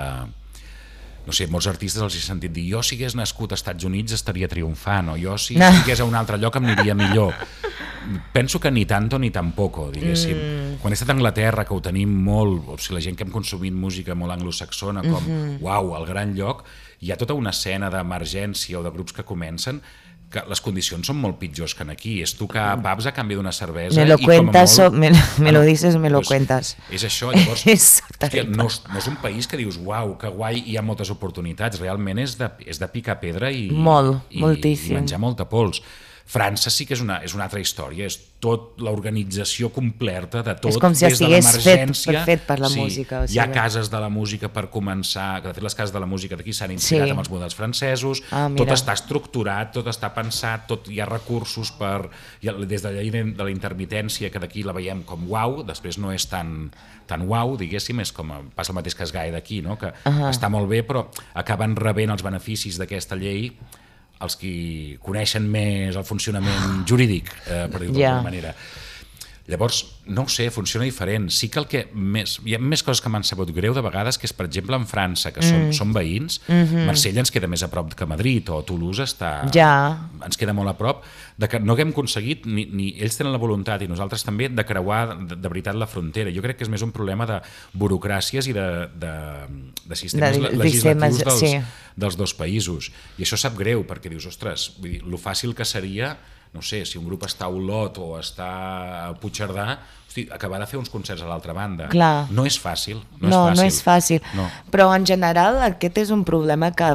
no sé, molts artistes els he sentit dir jo si hagués nascut als Estats Units estaria triomfant, o jo si no. estigués a un altre lloc em aniria millor. Penso que ni tanto ni tampoco, diguéssim. Mm. Quan he estat a Anglaterra, que ho tenim molt, o sigui, la gent que hem consumit música molt anglosaxona, com, mm-hmm. uau, el gran lloc, hi ha tota una escena d'emergència o de grups que comencen que les condicions són molt pitjors que aquí. És tocar pubs a canvi d'una cervesa. Me lo i cuentas, com a molt... me, me lo dices, me lo pues, cuentas. És això, llavors, és hòstia, no, és, no és un país que dius, uau, que guai, hi ha moltes oportunitats. Realment és de, és de picar pedra i, molt, i, moltíssim. i menjar molta pols. França sí que és una, és una altra història, és tot l'organització completa de tot, és com si des de l'emergència. Fet, fet per la sí, música. O sigui. Hi ha cases de la música per començar, que de fet les cases de la música d'aquí s'han inspirat sí. amb els models francesos, ah, tot està estructurat, tot està pensat, tot, hi ha recursos per, ha, des de la llei de la intermitència, que d'aquí la veiem com uau, després no és tan, tan uau, diguéssim, és com passa el mateix que es Gaia d'aquí, no? Que uh-huh. està molt bé, però acaben rebent els beneficis d'aquesta llei els qui coneixen més el funcionament jurídic, eh, per dir-ho yeah. d'alguna manera. Llavors, no ho sé, funciona diferent. Sí que el que més... Hi ha més coses que m'han sabut greu de vegades, que és, per exemple, en França, que som, mm. som veïns, mm-hmm. Marsella ens queda més a prop que Madrid, o Toulouse està... Ja. ens queda molt a prop, de que no haguem aconseguit, ni, ni ells tenen la voluntat, i nosaltres també, de creuar de, de veritat la frontera. Jo crec que és més un problema de burocràcies i de, de, de sistemes de, legislatius dels, sí. dels dos països. I això sap greu, perquè dius, ostres, vull dir, lo fàcil que seria... no sé, si un grup està a Olot o està a Puigcerdà, hosti, acabar de fer uns concerts a l'altra banda. Clar. No és fàcil. No, no, és fàcil. no és fàcil. No. Però en general aquest és un problema que,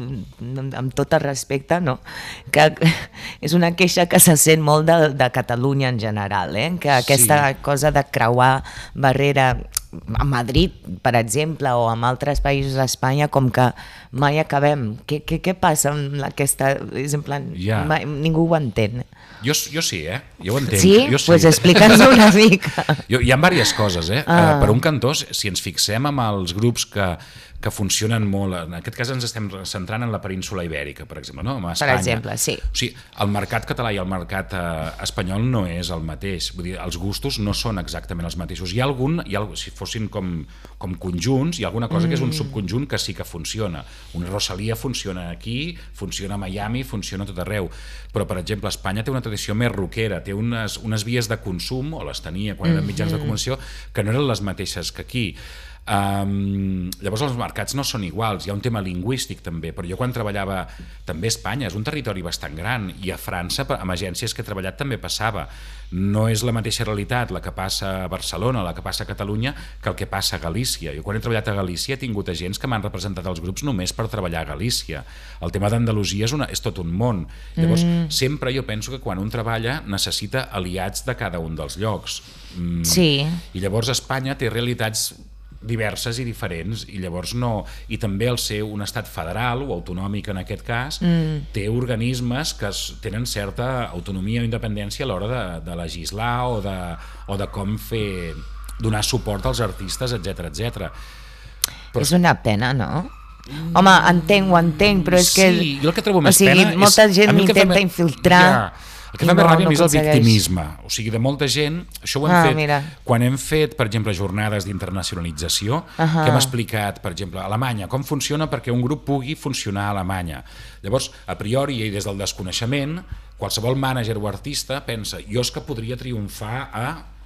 amb tot el respecte, no? Que és una queixa que se sent molt de, de Catalunya en general, eh? Que aquesta sí. cosa de creuar barrera a Madrid, per exemple, o en altres països d'Espanya, com que mai acabem. Què, què, què passa amb aquesta... És en plan, ja. mai, ningú ho entén. Jo, jo sí, eh? Jo ho entenc. Sí? Doncs pues explica'ns una mica. Jo, hi ha diverses coses, eh? Ah. Uh, per un cantó, si ens fixem amb els grups que, que funcionen molt, en aquest cas ens estem centrant en la península ibèrica, per exemple, no? A Espanya. Per exemple, sí. O sigui, el mercat català i el mercat eh, espanyol no és el mateix. Vull dir, els gustos no són exactament els mateixos. Hi ha algun, hi ha, si fossin com, com conjunts, hi ha alguna cosa mm. que és un subconjunt que sí que funciona. Una Rosalía funciona aquí, funciona a Miami, funciona a tot arreu. Però, per exemple, Espanya té una tradició més rockera, té unes, unes vies de consum, o les tenia quan eren mitjans de comunicació, que no eren les mateixes que aquí. Um, llavors els mercats no són iguals, hi ha un tema lingüístic també, però jo quan treballava també a Espanya, és un territori bastant gran, i a França, amb agències que he treballat també passava. No és la mateixa realitat la que passa a Barcelona, la que passa a Catalunya, que el que passa a Galícia. Jo quan he treballat a Galícia he tingut agents que m'han representat els grups només per treballar a Galícia. El tema d'Andalusia és, una, és tot un món. Llavors mm. sempre jo penso que quan un treballa necessita aliats de cada un dels llocs. Mm, sí. I llavors Espanya té realitats diverses i diferents, i llavors no, i també el ser un estat federal o autonòmic en aquest cas, mm. té organismes que tenen certa autonomia o independència a l'hora de, de legislar o de, o de com fer, donar suport als artistes, etcètera, etcètera. Però... És una pena, no? Home, entenc, ho entenc, però és que... Sí, jo el que trobo més o sigui, pena és... molta gent intenta me... infiltrar... Ja. El que fa més ràbia no és el victimisme, o sigui, de molta gent, això ho hem ah, fet, mira. quan hem fet, per exemple, jornades d'internacionalització, uh -huh. que hem explicat, per exemple, a Alemanya, com funciona perquè un grup pugui funcionar a Alemanya. Llavors, a priori, i des del desconeixement, qualsevol mànager o artista pensa, jo és que podria triomfar a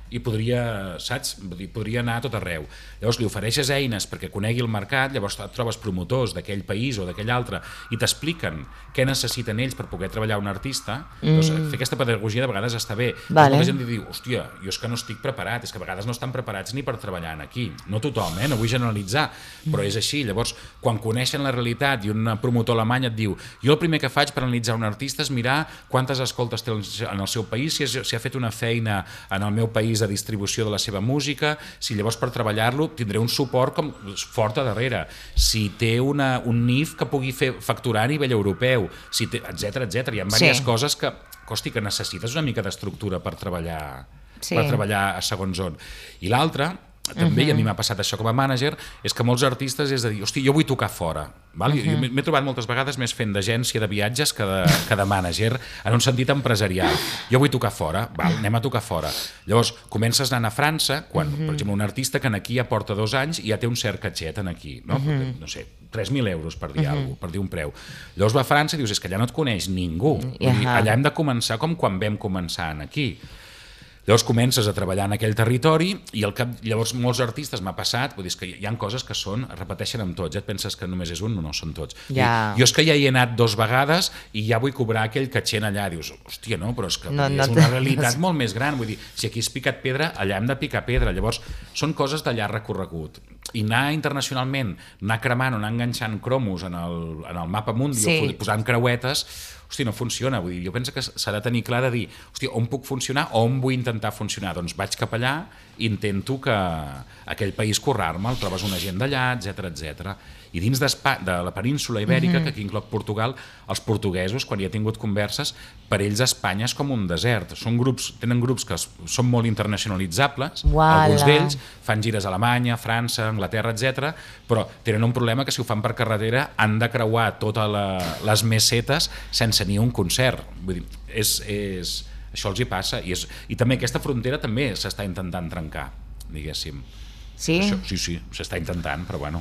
i podria, saps? Podria anar a tot arreu. Llavors li ofereixes eines perquè conegui el mercat, llavors et trobes promotors d'aquell país o d'aquell altre i t'expliquen què necessiten ells per poder treballar un artista. Mm. Doncs fer aquesta pedagogia de vegades està bé. Vale. Molta gent diu, hòstia, jo és que no estic preparat, és que a vegades no estan preparats ni per treballar aquí. No tothom, eh? No vull generalitzar, però és així. Llavors, quan coneixen la realitat i un promotor alemany et diu, jo el primer que faig per analitzar un artista és mirar quantes escoltes té en el seu país, si, és, si ha fet una feina en el meu país de distribució de la seva música, si llavors per treballar-lo tindré un suport com fort a darrere, si té una, un N I F que pugui fer facturar a nivell europeu, si té, etcètera, etcètera. Hi ha diverses sí. coses que, hosti, que necessites una mica d'estructura per treballar, sí. per treballar a segons on. I l'altre, també, uh-huh. i a mi m'ha passat això com a mànager, és que molts artistes és de dir, hosti, jo vull tocar fora. Val? Uh-huh. Jo m'he trobat moltes vegades més fent d'agència de viatges que de, que de mànager, en un sentit empresarial. Jo vull tocar fora, val, anem a tocar fora. Llavors, comences anant a França, quan, uh-huh. per exemple, un artista que aquí ja porta dos anys i ja té un cert catxet aquí, no? Uh-huh. no sé, tres mil euros per dir uh-huh. alguna cosa, per dir un preu. Llavors va a França i dius, és que allà no et coneix ningú. Uh-huh. Allà hem de començar com quan vam començar aquí. Llavors comences a treballar en aquell territori i al cap, llavors molts artistes m'ha passat, vull dir que hi ha coses que són, repeteixen amb tots, ja et penses que només és un, no, no són tots. Ja. Jo és que ja hi he anat dos vegades i ja vull cobrar aquell catxent allà, dius, hòstia, no, però és que no, no és una realitat no. molt més gran, vull dir, si aquí has picat pedra, allà hem de picar pedra, llavors són coses de llarg recorregut. I anar internacionalment, anar cremant o anar enganxant cromos en el, en el mapa mundi sí. o posant creuetes, hosti, no funciona, vull dir, jo penso que s'ha de tenir clar de dir, hosti, on puc funcionar o on vull intentar funcionar, doncs vaig cap allà i intento que aquell país currar-me'l, trobes una gent d'allà, etcètera, etcètera. I dins de la península ibèrica, mm-hmm. que aquí incloc Portugal, els portuguesos, quan hi he tingut converses, per ells Espanya és com un desert. Són grups, tenen grups que són molt internacionalitzables, Uala. alguns d'ells fan gires a Alemanya, França, Anglaterra, etcètera, però tenen un problema que si ho fan per carretera han de creuar totes la, les mesetes sense ni un concert. Vull dir, és, és, això els hi passa. I, és, i també aquesta frontera també s'està intentant trencar, diguéssim. Sí? Això, sí, sí, s'està intentant, però bueno.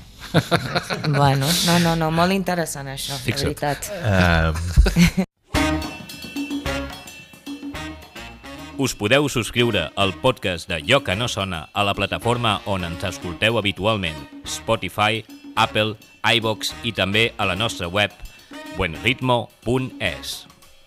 Bueno, no, no, no, molt interessant això, de veritat. Um... Us podeu subscriure al podcast de Allò que no sona a la plataforma on ens escolteu habitualment, Spotify, Apple, iVoox i també a la nostra web buenritmo punt es.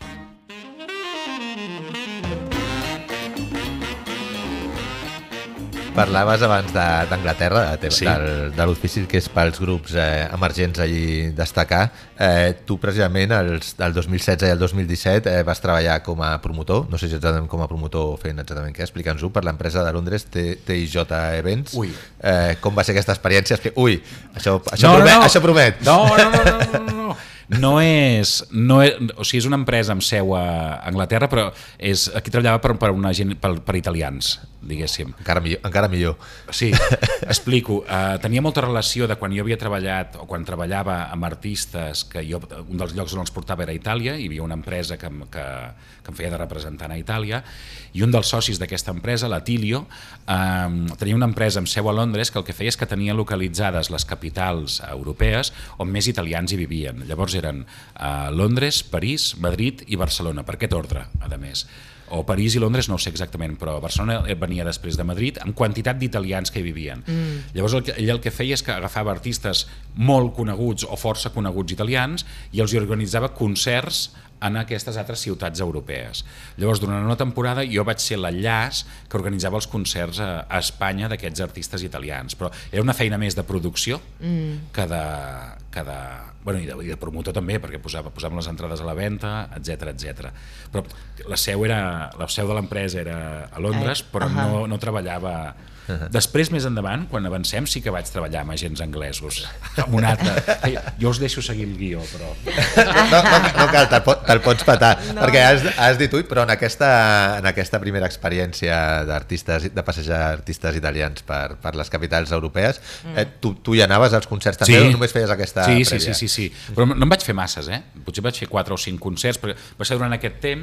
Parlaves abans d'Anglaterra, de, sí. de, de l'ofici que és pels grups eh, emergents allí destacar. Eh, tu, precisament, els, el dos mil setze i el dos mil disset eh, vas treballar com a promotor, no sé si exactament com a promotor fent exactament què, explica'ns-ho, per l'empresa de Londres T I J Events. Ui. Eh, com va ser aquesta experiència? Ui, això, això, no, promet, no, no. això promet. No, no, no, no, no, no. No és, no és, o sigui, és una empresa amb seu a Anglaterra, però és, aquí treballava per, per, una gent, per, per italians, diguéssim. Encara millor. Encara millor. Sí, explico. Uh, tenia molta relació de quan jo havia treballat, o quan treballava amb artistes, que jo, un dels llocs on els portava era a Itàlia, hi havia una empresa que, que, que em feia de representant a Itàlia, i un dels socis d'aquesta empresa, l'Atilio, um, tenia una empresa amb seu a Londres que el que feia és que tenia localitzades les capitals europees on més italians hi vivien. Llavors eren uh, Londres, París, Madrid i Barcelona, per aquest ordre, a més. O París i Londres no ho sé exactament, però Barcelona venia després de Madrid amb quantitat d'italians que hi vivien. Mm. Llavors el que, ell el que feia és que agafava artistes molt coneguts o força coneguts italians i els organitzava concerts en aquestes altres ciutats europees. Llavors, durant una temporada, jo vaig ser l'enllaç que organitzava els concerts a, a Espanya d'aquests artistes italians, però era una feina més de producció mm. que de... Que de bueno, i de, i de promotor també, perquè posava, posàvem les entrades a la venda, etcètera, etcètera. Però la seu, era, la seu de l'empresa era a Londres, però uh-huh. no, no treballava... Després, més endavant, quan avancem, sí que vaig treballar amb agents anglesos. Amb un altre. Jo us deixo seguir el guió, però... No, no, no cal, te'l pot, te pots petar. No. Perquè has, has dit, ui, però en aquesta, en aquesta primera experiència d'artistes, de passejar artistes italians per, per les capitals europees, mm. eh, tu, tu hi anaves als concerts també sí. o només feies aquesta sí, prèvia? Sí, sí, sí, sí. Però no en vaig fer masses, eh? Potser vaig fer quatre o cinc concerts, perquè va ser durant aquest temps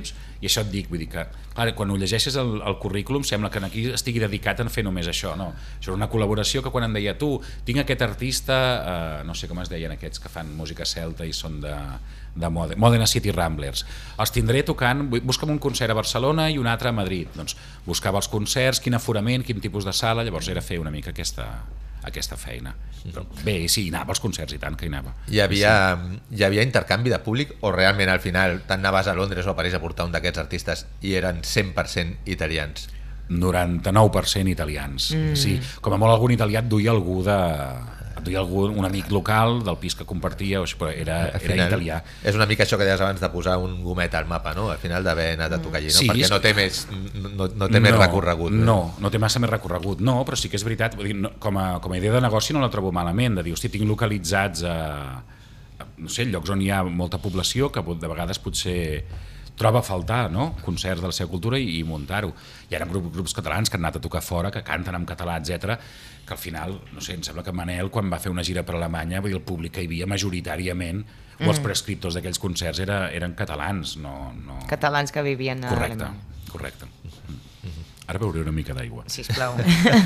I això et dic, vull dir que, clar, quan ho llegeixes el, el currículum sembla que aquí estigui dedicat a fer només això, no. Això és una col·laboració que quan em deia tu, tinc aquest artista, eh, no sé com es deien aquests que fan música celta i són de, de Modena, Modena City Ramblers. Els tindré tocant, busca'm un concert a Barcelona i un altre a Madrid. Doncs buscava els concerts, quin aforament, quin tipus de sala, llavors era fer una mica aquesta... aquesta feina. Però bé, sí, anava als concerts i tant que hi anava. Hi havia, hi havia intercanvi de públic o realment al final tant anaves a Londres o a París a portar un d'aquests artistes i eren cent per cent italians? noranta-nou per cent italians. Mm. Sí, com a molt algun italià et duia algú de... et duia algú, un amic local del pis que compartia, però era, era italià. És una mica això que deies abans de posar un gomet al mapa, no? Al final d'haver anat a tocar allí, no? Sí, perquè no té més, no, no té no, més recorregut. No, no té massa més recorregut, no, però sí que és veritat, vull dir, no, com, a, com a idea de negoci no la trobo malament, de dir, hosti, tinc localitzats a, a no sé, llocs on hi ha molta població que de vegades potser troba a faltar, no? Concerts de la seva cultura i, i muntar-ho. Hi ha grups, grups catalans que han anat a tocar fora, que canten en català, etcètera, que al final, no sé, em sembla que Manel, quan va fer una gira per Alemanya, vull dir, el públic que hi havia majoritàriament, mm. o els prescriptors d'aquells concerts era, eren catalans, no, no... Catalans que vivien a correcte, Alemanya. Correcte, correcte. Ara beuré una mica d'aigua. Sisplau.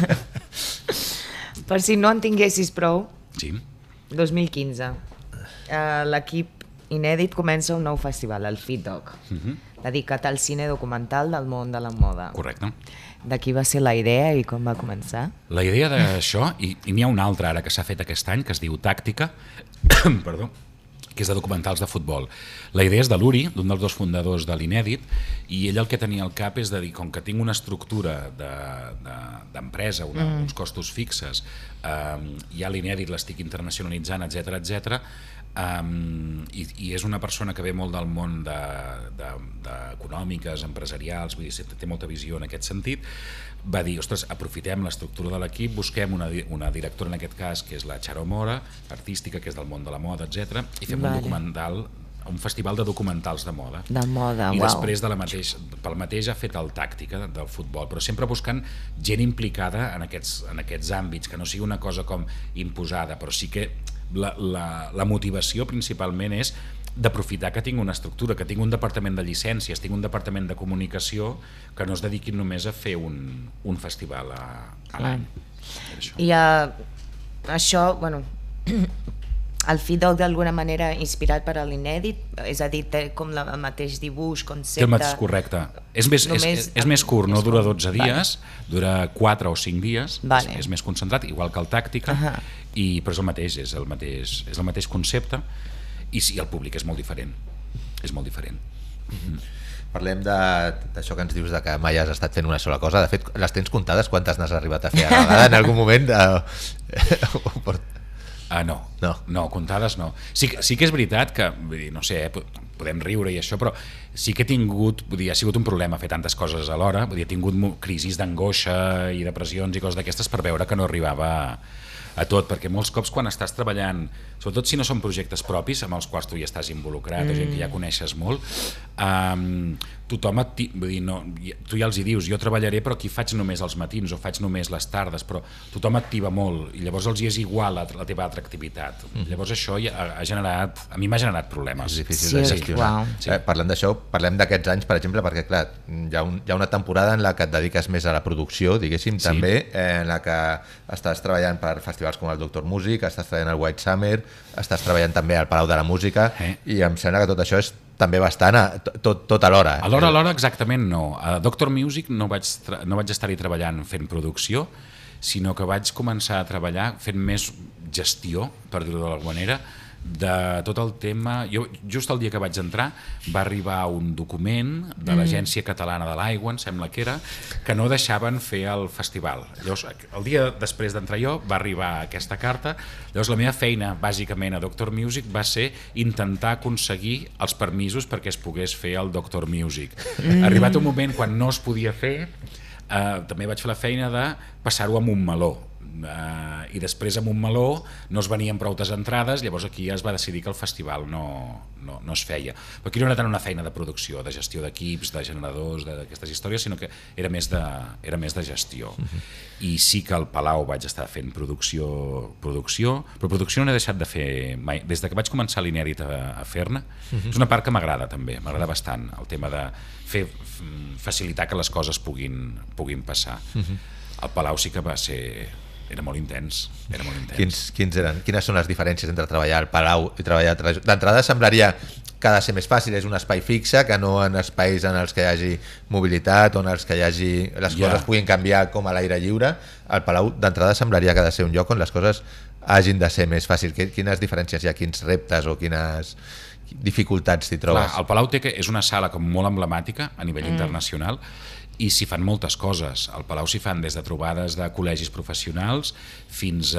Per si no en tinguessis prou, sí. dos mil quinze, uh, l'equip Inèdit comença un nou festival, el Feed Dog, uh-huh. dedicat al cine documental del món de la moda. Correcte. De qui va ser la idea i com va començar? La idea d'això, i, i n'hi ha una altra ara que s'ha fet aquest any, que es diu Tàctica, perdó, que és de documentals de futbol. La idea és de l'Uri, d'un dels dos fundadors de l'Inèdit, i ell el que tenia al cap és de dir, com que tinc una estructura d'empresa, de, de, mm. uns costos fixes, eh, ja l'Inèdit l'estic internacionalitzant, etcètera, etcètera, Um, i, i és una persona que ve molt del món de, de, de econòmiques, empresarials, vull dir, té molta visió en aquest sentit, va dir, ostres, aprofitem l'estructura de l'equip, busquem una, una directora en aquest cas, que és la Charo Mora, artística, que és del món de la moda, etcètera, i fem vale. un documental, un festival de documentals de moda. De moda, I uau. després de la mateix, pel mateix ha fet el Tàctica del futbol, però sempre buscant gent implicada en aquests, en aquests àmbits, que no sigui una cosa com imposada, però sí que La, la, la motivació principalment és d'aprofitar que tinc una estructura, que tinc un departament de llicències, tinc un departament de comunicació, que no es dediquin només a fer un, un festival a, a l'any. I uh, això, bueno, el Feed Dog d'alguna manera inspirat per a l'Inèdit, és a dir, té com la, el mateix dibuix, concepte... Té el mateix, correcte. És més, és, és, és més curt, no dura dotze dies, vale. dura quatre o cinc dies, vale. és, és més concentrat, igual que el Tàctica, uh -huh. i, però és el mateix, és el mateix, és el mateix concepte, i sí, el públic és molt diferent, és molt diferent. Mm-hmm. Parlem d'això que ens dius de que mai has estat fent una sola cosa. De fet, les tens comptades quantes n'has arribat a fer a la vegada en algun moment? Uh, uh, no. no, no, comptades no. Sí, sí que és veritat que, vull dir, no sé, eh, podem riure i això, però sí que he tingut, vull dir, ha sigut un problema fer tantes coses alhora, vull dir, he tingut crisis d'angoixa i depressions i coses d'aquestes per veure que no arribava a a tot, perquè molts cops quan estàs treballant, sobretot si no són projectes propis amb els quals tu ja estàs involucrat mm. o gent que ja coneixes molt, um, tothom et, vull dir, no, tu ja els hi dius, jo treballaré però aquí faig només els matins o faig només les tardes, però tothom activa molt i llavors els hi és igual la, la teva altra activitat. Mm. Llavors això ja ha generat, a mi m'ha generat problemes. És difícil sí, de gestionar. Wow. Sí. Eh, parlant d'això, parlem d'aquests anys, per exemple, perquè clar, hi ha, un, hi ha una temporada en la que et dediques més a la producció, diguéssim, sí. també, eh, en la que estàs treballant per festivals com el Doctor Music, estàs treballant al White Summer, estàs treballant també al Palau de la Música, eh. i em sembla que tot això és també bastant a, tot, tot alhora. Alhora, alhora exactament no. A Doctor Music no vaig, no vaig estar-hi treballant fent producció, sinó que vaig començar a treballar fent més gestió, per dir-ho d'alguna manera, de tot el tema. Jo, just el dia que vaig entrar va arribar un document de l'Agència Catalana de l'Aigua, em sembla que era, que no deixaven fer el festival. Llavors, el dia després d'entrar jo va arribar aquesta carta. Llavors la meva feina bàsicament a Doctor Music va ser intentar aconseguir els permisos perquè es pogués fer el Doctor Music. Mm. Arribat un moment quan no es podia fer, eh, també vaig fer la feina de passar-ho amb un meló. Uh, i després amb un meló no es venien prou entrades, llavors aquí ja es va decidir que el festival no, no, no es feia. Però aquí no era tant una feina de producció, de gestió d'equips, de generadors, d'aquestes històries, sinó que era més de, era més de gestió. Uh-huh. I sí que al Palau vaig estar fent producció, producció, però producció no he deixat de fer mai. Des de que vaig començar l'Inèdit a, a fer-ne, uh-huh. és una part que m'agrada també, m'agrada bastant, el tema de fer, facilitar que les coses puguin, puguin passar. Uh-huh. El Palau sí que va ser... Era molt intens, era molt intens. Quins, quins eren, quines són les diferències entre treballar al Palau i treballar a... D'entrada semblaria que ha de ser més fàcil, és un espai fixe, que no en espais en els que hi hagi mobilitat, on els que hi hagi... les yeah. coses puguin canviar com a l'aire lliure. Al Palau d'entrada semblaria que ha de ser un lloc on les coses hagin de ser més fàcils. Quines diferències hi ha, quins reptes o quines dificultats t'hi trobes? Clar, el Palau té que és una sala com molt emblemàtica a nivell mm. internacional, i s'hi fan moltes coses. Al Palau s'hi fan des de trobades de col·legis professionals fins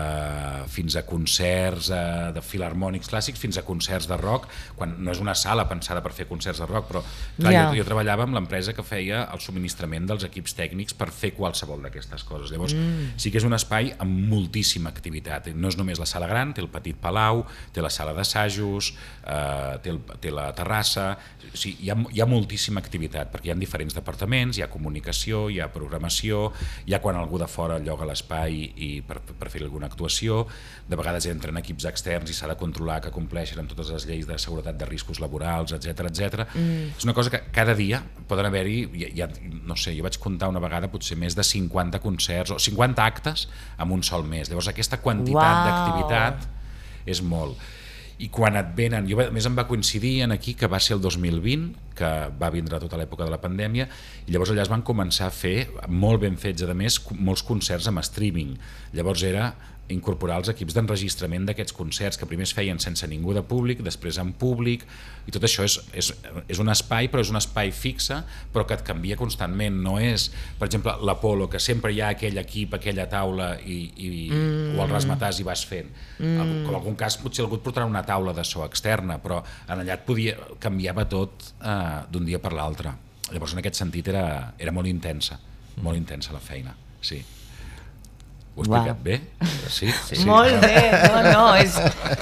a, fins a concerts a, de filarmònics clàssics, fins a concerts de rock, quan no és una sala pensada per fer concerts de rock, però clar, yeah. jo, jo treballava amb l'empresa que feia el subministrament dels equips tècnics per fer qualsevol d'aquestes coses. Llavors mm. sí que és un espai amb moltíssima activitat. No és només la sala gran, té el petit Palau, té la sala d'assajos, eh, té, el, té la terrassa... O sigui, hi, ha, hi ha moltíssima activitat, perquè hi ha diferents departaments, hi ha comunicació, hi ha programació, hi ha quan algú de fora lloga l'espai i per, per fer alguna actuació, de vegades entren equips externs i s'ha de controlar que compleixen amb totes les lleis de seguretat de riscos laborals, etcètera, etcètera. Mm. És una cosa que cada dia poden haver-hi, ja, no sé, jo vaig comptar una vegada potser més de cinquanta concerts o cinquanta actes en un sol mes. Llavors aquesta quantitat wow. d'activitat és molt. I quan et venen, jo a més em va coincidir en aquí que va ser el dos mil vint, que va vindre tota l'època de la pandèmia, i llavors allà es van començar a fer, molt ben fets a més, molts concerts amb streaming. Llavors era incorporar els equips d'enregistrament d'aquests concerts que primer es feien sense ningú de públic, després en públic, i tot això és, és, és un espai, però és un espai fixe, però que et canvia constantment. No és, per exemple, l'Apolo, que sempre hi ha aquell equip, aquella taula i, i, mm. o el rasmatàs i vas fent. Mm. Com en algun cas potser algú et portarà una taula de so externa, però en allà et podia, canviava tot eh, d'un dia per l'altre. Llavors en aquest sentit era, era molt intensa, molt intensa la feina, sí. Ho he explicat wow. bé? Sí, sí. Molt bé, no, no, és, és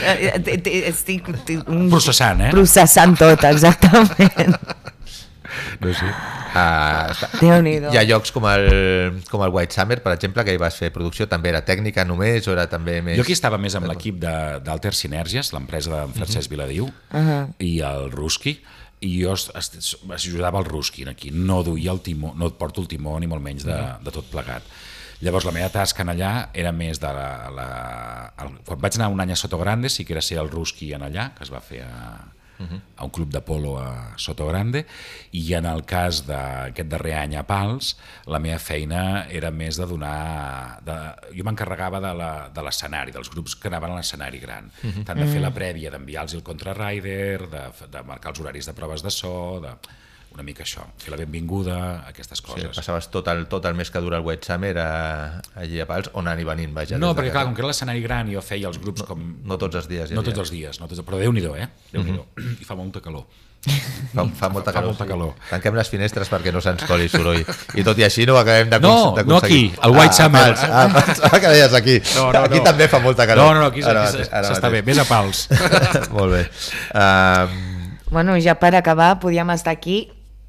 que estic processant, eh? Processant tot, exactament. No sé. Uh, Déu-n'hi-do. Hi ha llocs com el, com el White Summer, per exemple, que hi vas fer producció, també era tècnica només o era també més... Jo aquí estava més amb l'equip d'Alter Sinergies, l'empresa de Francesc Viladiu, uh-huh. i el Ruski, i jo ajudava el Ruski aquí, no duia el timó, no et porto el timó ni molt menys de, de tot plegat. Llavors la meva tasca en allà era més de la... la el, quan vaig anar un any a Sotogrande sí que era ser el Ruski en allà, que es va fer a, uh-huh. a un club de polo a Sotogrande, i en el cas d'aquest darrer any a Pals, la meva feina era més de donar... De, jo m'encarregava de l'escenari, de dels grups que anaven a l'escenari gran, uh-huh. tant de fer la prèvia, d'enviar-los el contrarider, de, de marcar els horaris de proves de so... De, una mica això, fer la benvinguda, aquestes coses. Sí, passaves tot el, tot el mes que dura el White Summer a, allí a Pals, on anant i venint, vaja. No, perquè clar, com que era l'escenari gran, jo feia els grups no, com... No tots els dies. No tots els dies, no tots, però Déu-n'hi-do, eh? Déu-n'hi-do. Mm-hmm. I fa molta calor. Fa, fa molta calor. Fa molta calor. Sí. Tanquem les finestres perquè no se'ns coli soroll. I tot i així no ho acabem d'aconseguir. No, no aquí, al White ah, Summer. Ah, ah, que deies aquí. No, no, aquí no. També fa molta calor. No, no, aquí s'està bé, vés a Pals. Molt bé. Um... Bueno, ja per acabar, podíem estar aquí.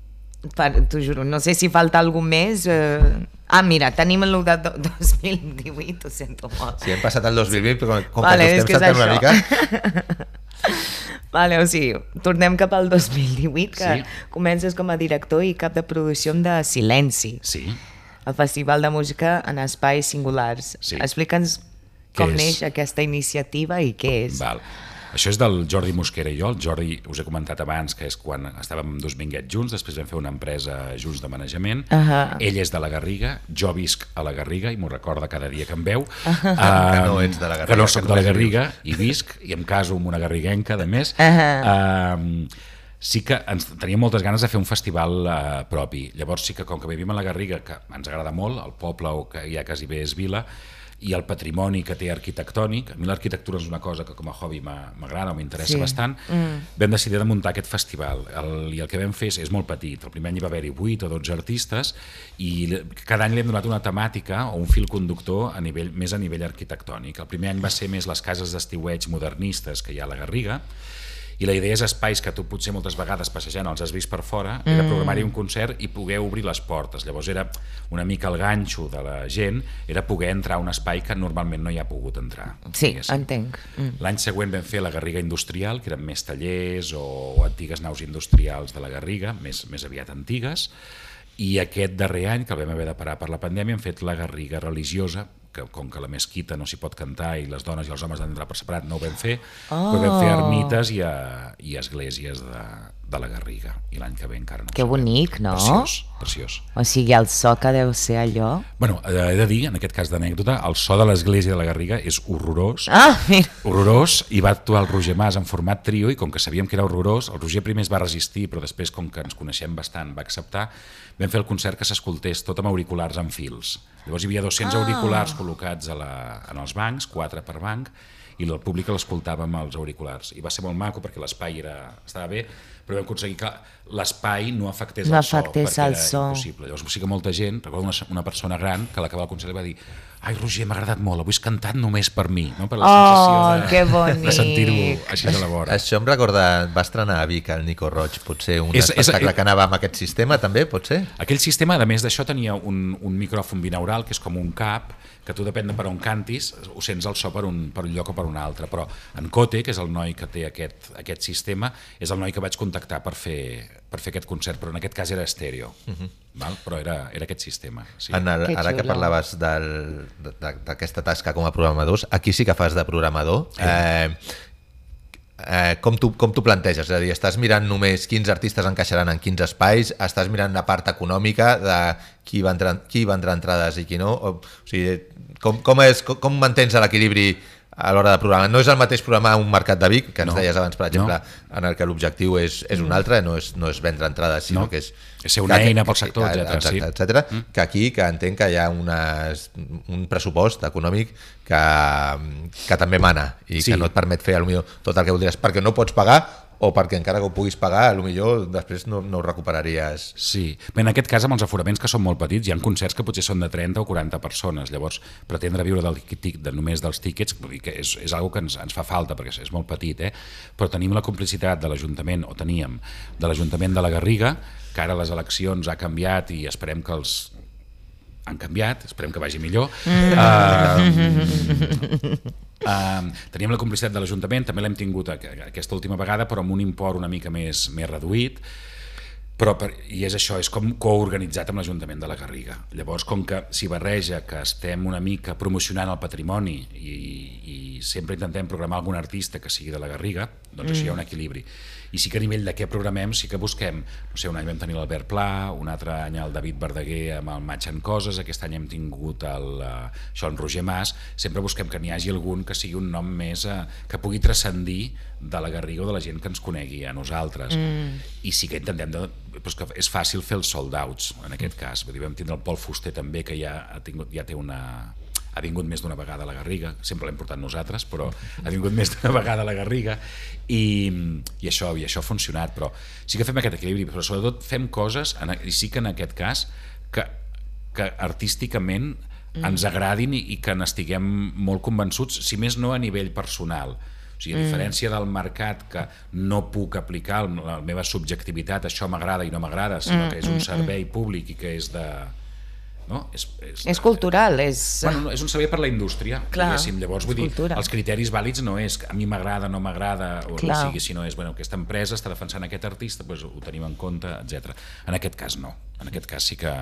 T'ho juro, no sé si falta algun més. Eh... Ah, mira, tenim el de dos mil divuit, ho sento molt. Sí, hem passat el dos mil vint, però com vale, que ens estem saltant una mica... Vale, o sigui, tornem cap al dos mil divuit, que sí. Comences com a director i cap de producció de Silenci. Sí. El Festival de Música en Espais Singulars. Sí. Explica'ns com neix aquesta iniciativa i què és. Val. Això és del Jordi Mosquera i jo. El Jordi, us he comentat abans, que és quan estàvem dos minguets junts, després vam fer una empresa junts de manejament. Uh-huh. Ell és de la Garriga, jo visc a la Garriga i m'ho recorda cada dia que em veu. Uh-huh. Uh, que no ets de la Garriga. Que no soc de la Garriga i visc, i em caso amb una garriguenca, de més. Uh-huh. Uh, sí que ens teníem moltes ganes de fer un festival uh, propi. Llavors sí que com que vivim a la Garriga, que ens agrada molt, el poble que ja quasi bé és vila, i el patrimoni que té arquitectònic. A mi l'arquitectura és una cosa que com a hobby m'agrada o m'interessa Sí. bastant. Mm. Vam decidir de muntar aquest festival el, i el que vam fer és, és molt petit. El primer any hi va haver-hi vuit o dotze artistes i cada any li hem donat una temàtica o un fil conductor a nivell, més a nivell arquitectònic. El primer any va ser més les cases d'estiueig modernistes que hi ha a la Garriga, i la idea és espais que tu potser moltes vegades passejant els has vist per fora, era programar-hi un concert i poder obrir les portes. Llavors era una mica el ganxo de la gent, era poder entrar a un espai que normalment no hi ha pogut entrar. Sí, diguéssim. entenc. Mm. L'any següent vam fer la Garriga Industrial, que eren més tallers o, o antigues naus industrials de la Garriga, més, més aviat antigues, i aquest darrer any, que el vam haver de parar per la pandèmia, hem fet la Garriga Religiosa, que com que la mesquita no s'hi pot cantar i les dones i els homes han d'entrar per separat, no ho vam fer, oh. però vam fer ermites i, a, i esglésies de, de la Garriga, i l'any que ve encara no. Que bonic, no? Preciós, preciós. O sigui, el so que deu ser allò... Bueno, he de dir, en aquest cas d'anècdota, el so de l'església de la Garriga és horrorós, Ah, mira! horrorós, i va actuar el Roger Mas en format trio, i com que sabíem que era horrorós, el Roger primer es va resistir, però després, com que ens coneixem bastant, va acceptar, vam fer el concert que s'escoltés tot amb auriculars en fils. Llavors hi havia dos-cents ah. auriculars col·locats a la, en els bancs, quatre per banc, i el públic l'escoltava amb els auriculars. I va ser molt maco perquè l'espai era, estava bé, però vam aconseguir que l'espai no afectés No el so, afectés perquè el era so. impossible. Llavors sí que molta gent, recordo una, una persona gran que a l'acabar el concert li va dir: ai, Roger, m'ha agradat molt, avui has cantat només per mi, no? Per la Oh, sensació que de, bonic. de sentir-ho així de la vora. Això em recorda, va estrenar a Vic el Nico Roig, potser un És- és- espectacle que anava amb aquest sistema també, pot ser? Aquell sistema, a més d'això, tenia un, un micròfon binaural, que és com un cap, que tu depèn de per on cantis, ho sents el so per un, per un lloc o per un altre, però en Cote, que és el noi que té aquest, aquest sistema, és el noi que vaig contactar per fer, per fer aquest concert, però en aquest cas era estèreo, uh-huh. val? Però era, era aquest sistema. Sí. En el, Que ara que xulo. parlaves del- de- d'aquesta tasca com a programadors, aquí sí que fas de programador. Eh, eh, com tu, com tu planteges? És a dir, estàs mirant només quins artistes encaixaran en quins espais, estàs mirant la part econòmica de qui va entrar, qui va entrar entrades i qui no? O, o sigui, com, com, és, com, com mantens l'equilibri a l'hora de programar? No és el mateix programar un mercat de Vic, que ens No, deies abans, per exemple, no. en el que l'objectiu és, és un altre, no és, no és vendre entrades, sinó No. que és... És ser una que- eina que- pel sector, que- etcètera, sí. Exacte, etcètera, mm. que aquí que entenc que hi ha unes, un pressupost econòmic que, que també mana i Sí. que no et permet fer potser tot el que voldries perquè no pots pagar o perquè encara que ho puguis pagar potser després no, no ho recuperaries. Sí. Bé, en aquest cas, amb els aforaments que són molt petits, hi ha concerts que potser són de trenta o quaranta persones, llavors pretendre viure del, de només dels tíquets vull dir que és, és una que ens, ens fa falta perquè és molt petit, eh? Però tenim la complicitat de l'Ajuntament, o teníem, de l'Ajuntament de la Garriga, que ara les eleccions ha canviat i esperem que els han canviat, esperem que vagi millor. Mm. Uh, Uh, teníem la complicitat de l'Ajuntament, també l'hem tingut aquesta última vegada, però amb un import una mica més, més reduït, però per, i és això, és com coorganitzat amb l'Ajuntament de la Garriga. Llavors, com que s'hi barreja que estem una mica promocionant el patrimoni i, i sempre intentem programar algun artista que sigui de la Garriga, doncs mm. així hi ha un equilibri. I sí que a nivell de què programem sí que busquem, no sé, un any vam tenir l'Albert Pla, un altre any el David Verdaguer amb el Maig en Coses, aquest any hem tingut el, uh, això, en Roger Mas, sempre busquem que n'hi hagi algun que sigui un nom més, uh, que pugui transcendir de la Garriga o de la gent que ens conegui a nosaltres. Mm. I sí que intentem, de, però és que és fàcil fer els sold outs en aquest cas, vull dir, vam tindre el Pol Fuster també, que ja, ha tingut, ja té una... ha vingut més d'una vegada a la Garriga, sempre l'hem portat nosaltres, però ha vingut més d'una vegada a la Garriga i, i, això, i això ha funcionat, però sí que fem aquest equilibri, però sobretot fem coses, en, i sí que en aquest cas, que, que artísticament mm. ens agradin i, i que n'estiguem molt convençuts, si més no a nivell personal. O sigui, a diferència del mercat, que no puc aplicar la meva subjectivitat, això m'agrada i no m'agrada, sinó que és un servei públic i que és de... No? És, és, és cultural, és... Bueno, no, és un servei per la indústria, Clar, llavors vull dir, cultura. els criteris vàlids no és que a mi m'agrada, no m'agrada o Clar. no sigui, sinó és, bueno, aquesta empresa està defensant aquest artista, doncs ho tenim en compte, etcètera. En aquest cas no, en aquest cas sí que...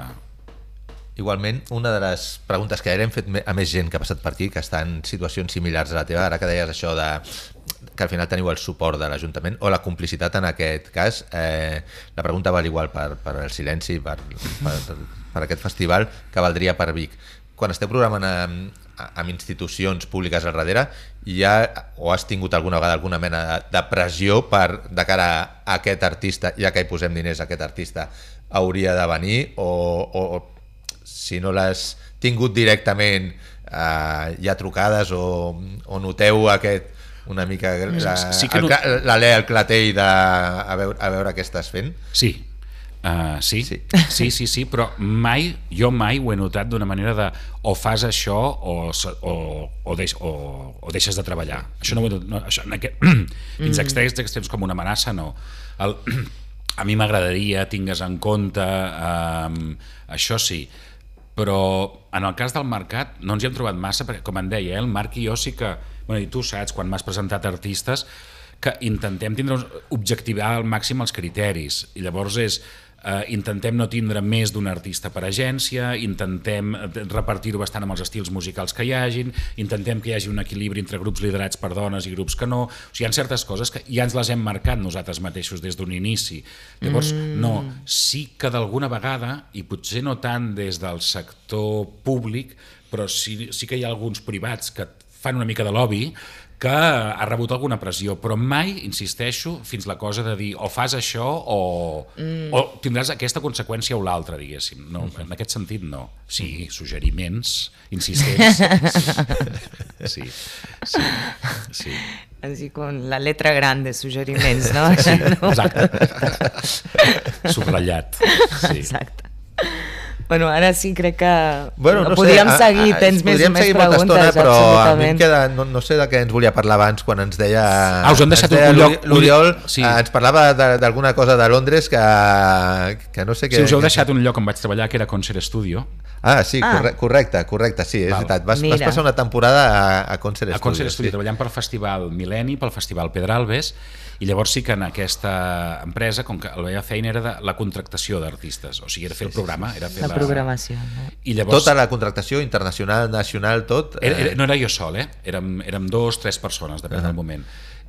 Igualment, una de les preguntes que ja hem fet a més gent que ha passat per aquí, que està en situacions similars a la teva, ara que deies això de que al final teniu el suport de l'Ajuntament o la complicitat en aquest cas, eh, la pregunta val igual per, per el silenci, per, per, per aquest festival, que valdria per Vic. Quan esteu programant amb, amb institucions públiques al darrere, hi ha, o has tingut alguna vegada alguna mena de, de pressió per, de cara a aquest artista, ja que hi posem diners, aquest artista hauria de venir, o, o si no l'has tingut directament, eh, hi ha trucades o, o noteu aquest una mica la, sí que el, no... l'alè, el clatell de a veure, a veure què estàs fent? Sí, uh, sí. Sí. sí, sí, sí, però mai, jo mai ho he notat d'una manera de o fas això o, o, o, deix, o, o deixes de treballar. Això no ho he no, això, en aquest, fins a extrems, extrems com una amenaça, no. El, a mi m'agradaria, tingues en compte, um, això sí, però en el cas del Mercat no ens hi hem trobat massa, perquè com em deia, eh, el Marc i jo sí que, bueno, i tu saps, quan m'has presentat artistes, que intentem tindre, objectivar al màxim els criteris, i llavors és, eh, intentem no tindre més d'un artista per agència, intentem repartir-ho bastant amb els estils musicals que hi hagin, intentem que hi hagi un equilibri entre grups liderats per dones i grups que no, o sigui, hi ha certes coses que ja ens les hem marcat nosaltres mateixos des d'un inici. Llavors, mm. no, sí que d'alguna vegada, i potser no tant des del sector públic, però sí, sí que hi ha alguns privats que fan una mica de lobby, que ha rebut alguna pressió, però mai, insisteixo, fins la cosa de dir o fas això o, mm. o tindràs aquesta conseqüència o l'altra, diguéssim. No, mm. En aquest sentit, no. Sí, suggeriments insistents. Sí, sí, sí. Así con la letra grande, suggeriments, no? Sí, exacte. Subratllat. Sí. Exacte. Bueno, ara sí crec que bueno, no, no podríem sé, seguir, a, a, tens més, més preguntes, estona, però absolutament. A mi em queda, no, no sé de què ens volia parlar abans quan ens deia... Ah, us han deixat un lloc... L'Oriol sí. ens parlava d'alguna cosa de Londres que, que no sé què... Sí, us heu deixat un lloc on vaig treballar, que era Concert Studio. Ah, sí, ah. correcte, correcte, sí, és Val. veritat. Vas, vas passar una temporada a, a Concert Studio. A Concert Studio, sí. treballant pel Festival Mil·lenni, pel Festival Pedralbes, i llavors sí que en aquesta empresa, com que la meva feina era de la contractació d'artistes, o sigui, era fer el programa, era fer la, la programació. No? I llavors, tota la contractació internacional, nacional, tot... Eh... Era, era, no era jo sol, eh? Érem, érem dos, tres persones, depèn uh -huh. del moment.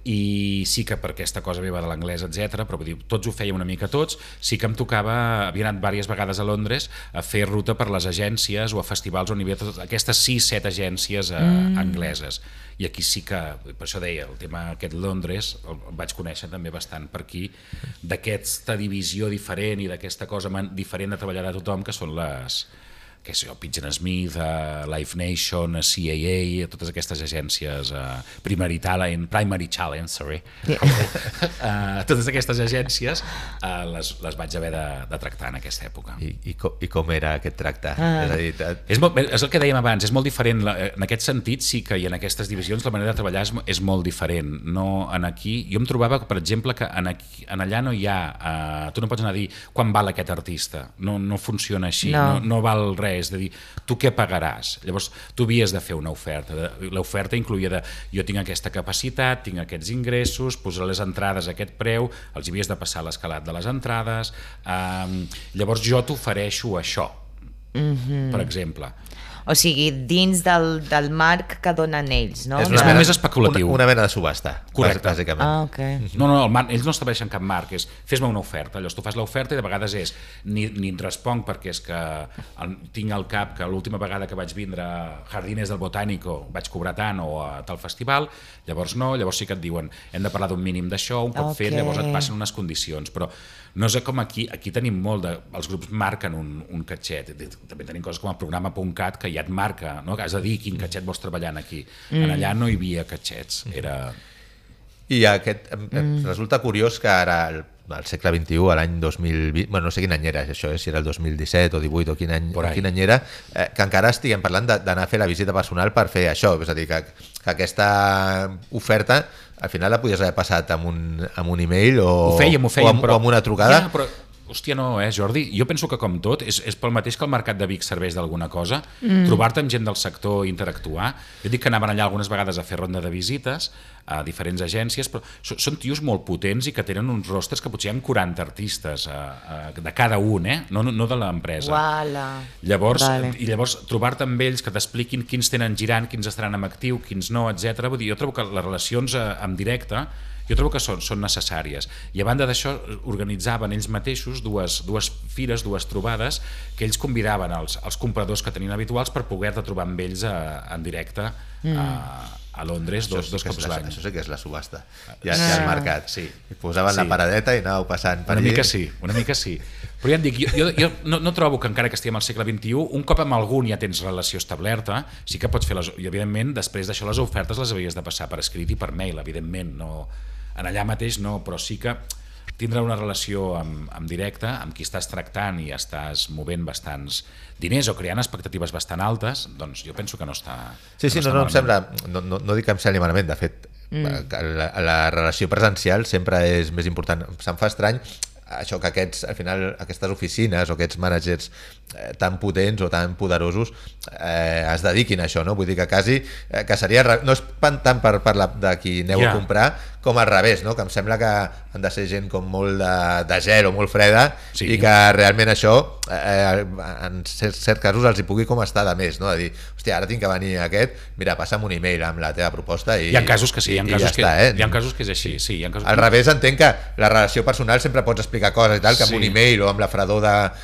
I sí que per aquesta cosa meva de l'anglès, etcètera, però vull dir, tots ho fèiem una mica tots, sí que em tocava, havia anat diverses vegades a Londres a fer ruta per les agències o a festivals on hi havia totes aquestes sis, set agències eh, mm. angleses, i aquí sí que, per això deia, el tema aquest Londres el vaig conèixer també bastant per aquí, d'aquesta divisió diferent i d'aquesta cosa diferent de treballar de tothom, que són les... que és Pigeon Smith, uh, Live Nation, uh, C A A, totes aquestes agències, uh, Primary Talent, Primary Challenge, sorry, yeah. uh, totes aquestes agències uh, les, les vaig haver de, de tractar en aquesta època. I, i, com, i com era aquest tracte? Ah. És, a dir, et... és, molt, és el que dèiem abans, és molt diferent, en aquest sentit sí que i en aquestes divisions la manera de treballar és, és molt diferent. No, en aquí, jo em trobava, per exemple, que en, aquí, en allà no hi ha, uh, tu no pots anar a dir quan val aquest artista, no, no funciona així, no, no, no val res, és de dir, tu què pagaràs? Llavors, tu havies de fer una oferta. L'oferta incluïa de, jo tinc aquesta capacitat, tinc aquests ingressos, posar les entrades a aquest preu, els havies de passar l'escalat de les entrades, um, llavors jo t'ofereixo això, mm-hmm. per exemple. O sigui, dins del, del marc que donen ells, no? És, és molt més especulatiu. Una, una mena de subhasta, correcte. Bàsicament. Ah, ok. No, no, el marc, ells no estableixen cap marc, és fes-me una oferta, llavors tu fas l'oferta i de vegades és, ni, ni et responc perquè és que el, tinc al cap que l'última vegada que vaig vindre a Jardines del Botánico vaig cobrar tant o a tal festival, llavors no, llavors sí que et diuen hem de parlar d'un mínim d'això, un cop okay. fet, llavors et passen unes condicions, però no és com aquí, aquí tenim molt de, els grups marquen un, un catxet, també tenim coses com el programa .cat que ja et marca, no? Que has de dir quin catxet vols treballar aquí, mm. en allà no hi havia catxets, era... I aquest, mm. resulta curiós que ara al, al segle vint-i-u, a l'any dos mil vint, bueno, no sé quin any era això, eh, si era el dos mil disset o divuit o quin any, quin any era, eh, que encara estiguem parlant d'anar a fer la visita personal per fer això, és a dir, que, que aquesta oferta al final la podies haver passat amb un, amb un e-mail o, ho fèiem, ho fèiem, o, amb, però, o amb una trucada. Ja, però, hòstia, no, eh, Jordi? Jo penso que com tot, és, és pel mateix que el mercat de Vic serveix d'alguna cosa, mm. trobar-te amb gent del sector, interactuar. Jo dic que anaven allà algunes vegades a fer ronda de visites a diferents agències, però són tios molt potents i que tenen uns rostres que potser hi ha quaranta artistes a, a, de cada un, eh? no, no de l'empresa. Llavors, vale. I llavors trobar-te amb ells que t'expliquin quins tenen girant, quins estaran en actiu, quins no, etcètera. Vull dir, jo trobo que les relacions en directe jo trobo que són, són necessàries. I a banda d'això, organitzaven ells mateixos dues, dues fires, dues trobades, que ells convidaven els, els compradors que tenien habituals per poder-te trobar amb ells a, en directe mm. a, a Londres dos, dos cops l'any. Això sí que és la subhasta. Ja, ja al mercat. Sí. Posaven sí. la paradeta i anàveu passant per una allí. Mica sí, una mica sí. Però ja et dic, jo, jo, jo no, no trobo que encara que estiguem al segle vint-i-u, un cop amb algun ja tens relació establerta, sí que pots fer les... I evidentment, després d'això, les ofertes les havies de passar per escrit i per mail, evidentment. No, en allà mateix no, però sí que tindrà una relació amb, amb directe, amb qui estàs tractant i estàs movent bastants diners o creant expectatives bastant altes, doncs jo penso que no està... Sí, sí, no, no, no em sembla... No, no, no dic que em sembli malament, de fet, mm. la, la relació presencial sempre és més important. Se'm fa estrany això que aquests, al final, aquestes oficines o aquests mànagers eh, tan potents o tan poderosos eh, es dediquin a això, no? Vull dir que quasi, eh, que seria, no és tant per, per la, de qui aneu yeah. a comprar, com al revés, no? Que em sembla que han de ser gent com molt de, de gel o molt freda sí. i que realment això eh, en certs, certs casos els hi pugui com estar de més, no? De dir, hòstia, ara tinc que venir aquest, mira, passa'm un email amb la teva proposta i, hi ha casos que sí, hi ha casos, ja que, està, eh? Hi ha casos que és així, sí. Hi ha casos al que... revés, entenc que la relació personal sempre pots explicar coses i tal, que amb sí. un email o amb la fredor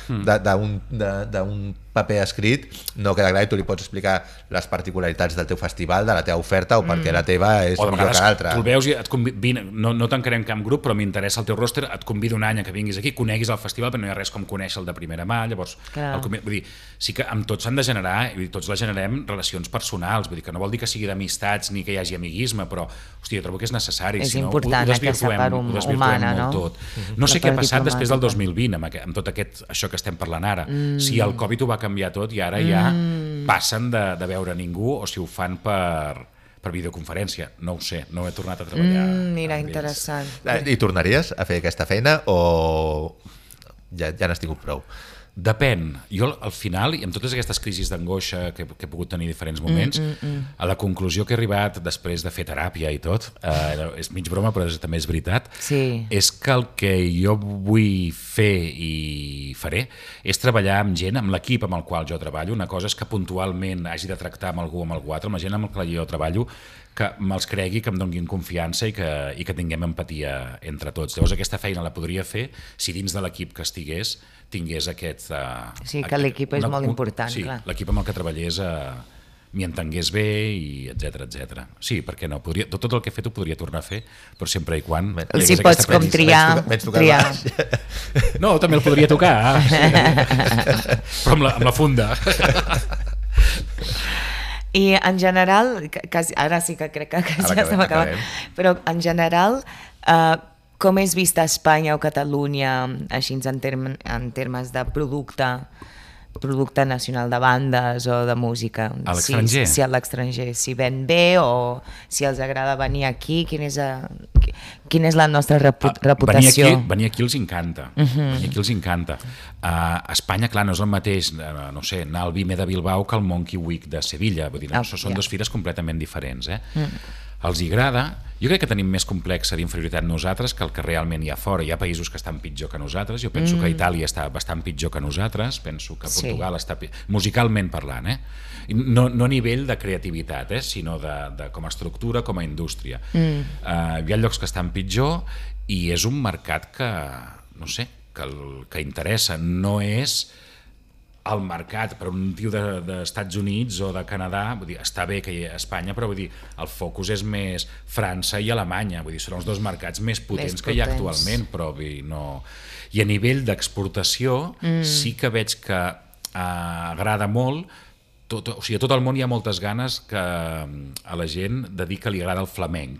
d'un paper escrit no queda clar i tu li pots explicar les particularitats del teu festival, de la teva oferta o mm. perquè la teva és millor que l'altra. Tu el veus i et convido, no, no tancarem cap grup, però m'interessa el teu roster, et convido un any a que vinguis aquí, coneguis el festival, però no hi ha res com conèixer el de primera mà, llavors el, vull dir, sí que amb tots s'han de generar, i tots la generem relacions personals, vull dir que no vol dir que sigui d'amistats ni que hi hagi amiguisme, però hòstia, jo trobo que és necessari, és si no, important ho desvirtuem, part ho desvirtuem humana, molt no? tot. Mm-hmm. No sé què ha passat després del dos mil vint amb, aquest, amb tot aquest, això que estem parlant ara, mm. si el Covid ho va canviar tot i ara ja mm. passen de, de veure ningú o si ho fan per, per videoconferència, no ho sé, no he tornat a treballar. Mm, mira, interessant. I tornaries a fer aquesta feina o ja, ja n'has tingut prou? Depèn. Jo al final, i amb totes aquestes crisis d'angoixa que, que he pogut tenir diferents moments, mm, mm, mm. a la conclusió que he arribat després de fer teràpia i tot, eh, és mig broma però és, també és veritat, sí. és que el que jo vull fer i faré és treballar amb gent, amb l'equip amb el qual jo treballo. Una cosa és que puntualment hagi de tractar amb algú o amb algú altre, amb la gent amb la qual jo treballo, que me'ls cregui, que em donin confiança i que, i que tinguem empatia entre tots. Llavors aquesta feina la podria fer si dins de l'equip que estigués tingués aquest... Uh, sí, que l'equip és molt important, sí, clar. L'equip amb el que treballés uh, m'hi entengués bé, i etcètera, etcètera. Sí, perquè no, podria, tot, tot el que he fet ho podria tornar a fer, però sempre i quan... Si pots com triar... triar. No, també el podria tocar, sí. Però amb la, amb la funda. I en general, quasi, ara sí que crec que, que ja estem acabant, però en general, uh, com és vista Espanya o Catalunya així en, term, en termes de producte, producte nacional de bandes o de música? A l'estranger? Si, si a l'estranger, si ven bé o si els agrada venir aquí, quin és, a, quina és la nostra repu, reputació? Venir aquí, venir aquí els encanta, uh -huh. venir aquí els encanta. Uh, a Espanya, clar, no és el mateix, uh, no sé, anar al Vime de Bilbao que al Monkey Week de Sevilla, vull dir, no, oh, són yeah. dues fires completament diferents, eh? Mm. Els agrada. Jo crec que tenim més complexa d'inferioritat nosaltres que el que realment hi ha fora. Hi ha països que estan pitjor que nosaltres. Jo penso mm. que Itàlia està bastant pitjor que nosaltres. Penso que Portugal sí. està pitjor, musicalment parlant, eh? No, no a nivell de creativitat, eh? Sinó de, de, com a estructura, com a indústria. Mm. Uh, hi ha llocs que estan pitjor i és un mercat que, no sé, que, el, que interessa. No és el mercat per un tio d'Estats de, Units o de Canadà, vull dir, està bé que hi ha Espanya, però vull dir, el focus és més França i Alemanya, vull dir, són els dos mercats més potents, més potents. que hi ha actualment, però vull dir, no... I a nivell d'exportació mm. sí que veig que uh, agrada molt, tot, o sigui, a tot el món hi ha moltes ganes que a la gent de dir que li agrada el flamenc.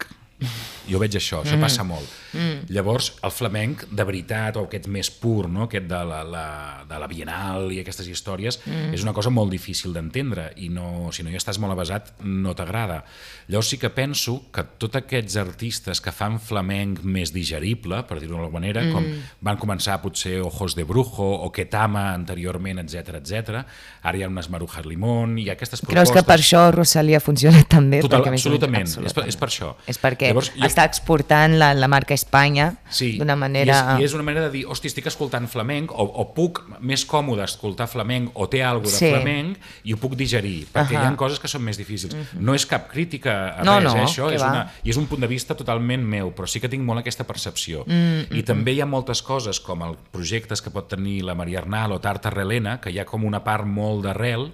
Jo veig això, això mm. passa molt. Mm. Llavors, el flamenc, de veritat, o aquest més pur, no? Aquest de la, la, de la Bienal i aquestes històries, mm. és una cosa molt difícil d'entendre i no, si no hi estàs molt avesat no t'agrada. Llavors sí que penso que tots aquests artistes que fan flamenc més digerible, per dir-ho d'alguna manera, mm. com van començar potser Ojos de Brujo o Ketama anteriorment, etcètera, etcètera, ara hi ha unes Marujas Limón, hi ha aquestes propostes... Creus que per això Rosalía funciona tan bé? Total, absolutament, absolutament. És, per, és per això. És perquè Llavors, jo... està exportant la, la marca Espanya sí, d'una manera... I és, I és una manera de dir, hosti, estic escoltant flamenc o, o puc més còmode escoltar flamenc o té alguna de sí. flamenc i ho puc digerir, perquè uh -huh. hi ha coses que són més difícils. Uh -huh. No és cap crítica a no, res, no, eh, això, és, una, i és un punt de vista totalment meu, però sí que tinc molt aquesta percepció. Uh -huh. I també hi ha moltes coses, com els projectes que pot tenir la Maria Arnal o Tarta Relena, que hi ha com una part molt d'arrel,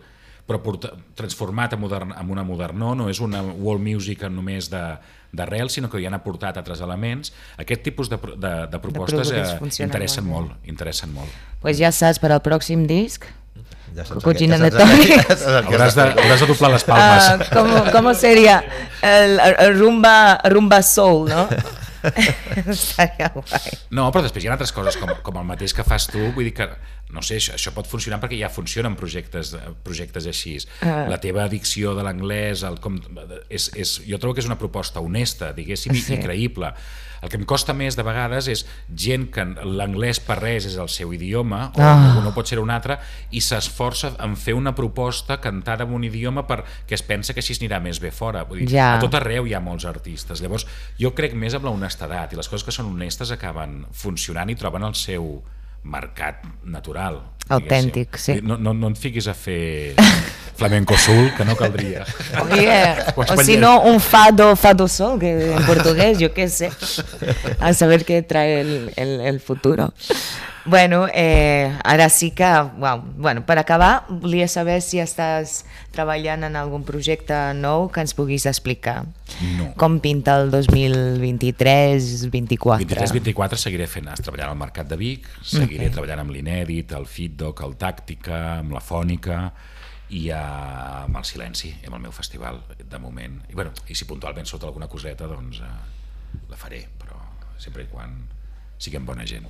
però porta, transformat en, modern, en una modernó, no és una world music només de d'arrel, sinó que hi han aportat altres elements. Aquest tipus de, de, de propostes de eh, interessen molt, molt, interessen molt. Pues ja saps, per al pròxim disc, Ja saps Cocina el que- de ja saps el que- Toni. ja saps el que Hauràs de, has de fer. hauràs de doblar les palmes. Uh, ¿cómo, ¿Cómo sería? El, el rumba, rumba soul, ¿no? Estaria guai. No, però després hi ha altres coses, com, com el mateix que fas tu, vull dir que, no sé, això, això pot funcionar perquè ja funcionen projectes, projectes així. Ah. La teva addicció de l'anglès, el com, és, és, jo trobo que és una proposta honesta, diguéssim, Sí. i creïble. El que em costa més de vegades és gent que l'anglès per res és el seu idioma, o Ah. no pot ser un altre, i s'esforça en fer una proposta cantada en un idioma perquè es pensa que així anirà més bé fora. Vull dir, Ja. a tot arreu hi ha molts artistes. Llavors, jo crec més en la honestedat, i les coses que són honestes acaben funcionant i troben el seu mercat natural. Autèntic, diguéssim. sí. No, no, no et fiquis a fer flamenco soul, que no caldria. Oye, Ho o si espatllaré. no, un fado, fado sol, que en portugués, yo qué sé. A saber qué trae el, el, el futuro. Bueno, eh, ara sí que, wow. Bueno, per acabar, volia saber si estàs treballant en algun projecte nou que ens puguis explicar. No. Com pinta el dos mil vint-i-tres vint-i-quatre? vint-i-tres vint-i-quatre seguiré fent, treballant al Mercat de Vic, seguiré Ok. treballant amb l'Inèdit, el Feeddoc, el Tàctica, amb la Fònica i eh, amb el Silenci, amb el meu festival, de moment. I, bueno, i si puntualment sota alguna coseta, doncs eh, la faré, però sempre i quan siguem bona gent.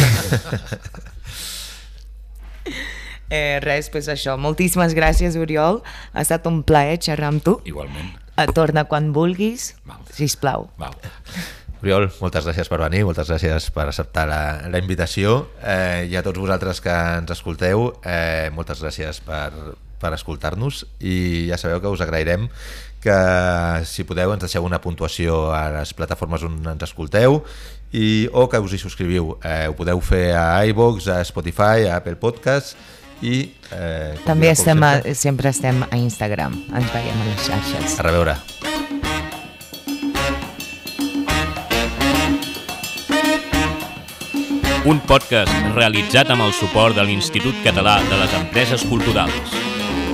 Eh, res, pues això. Moltíssimes gràcies, Oriol. Ha estat un plaer xerrar amb tu. Igualment. Et torna quan vulguis, Val. sisplau. Val. Oriol, moltes gràcies per venir, moltes gràcies per acceptar la, la invitació, eh, i a tots vosaltres que ens escolteu, eh, moltes gràcies per, per escoltar-nos, i ja sabeu que us agrairem que, si podeu, ens deixeu una puntuació a les plataformes on ens escolteu, i, o que us hi subscriviu. Eh, ho podeu fer a iVoox, a Spotify, a Apple Podcasts, i eh, com També com estem a, sempre, sempre estem a Instagram. Ens veiem a les xarxes. a reveure. Un podcast realitzat amb el suport de l'Institut Català de les Empreses Culturals.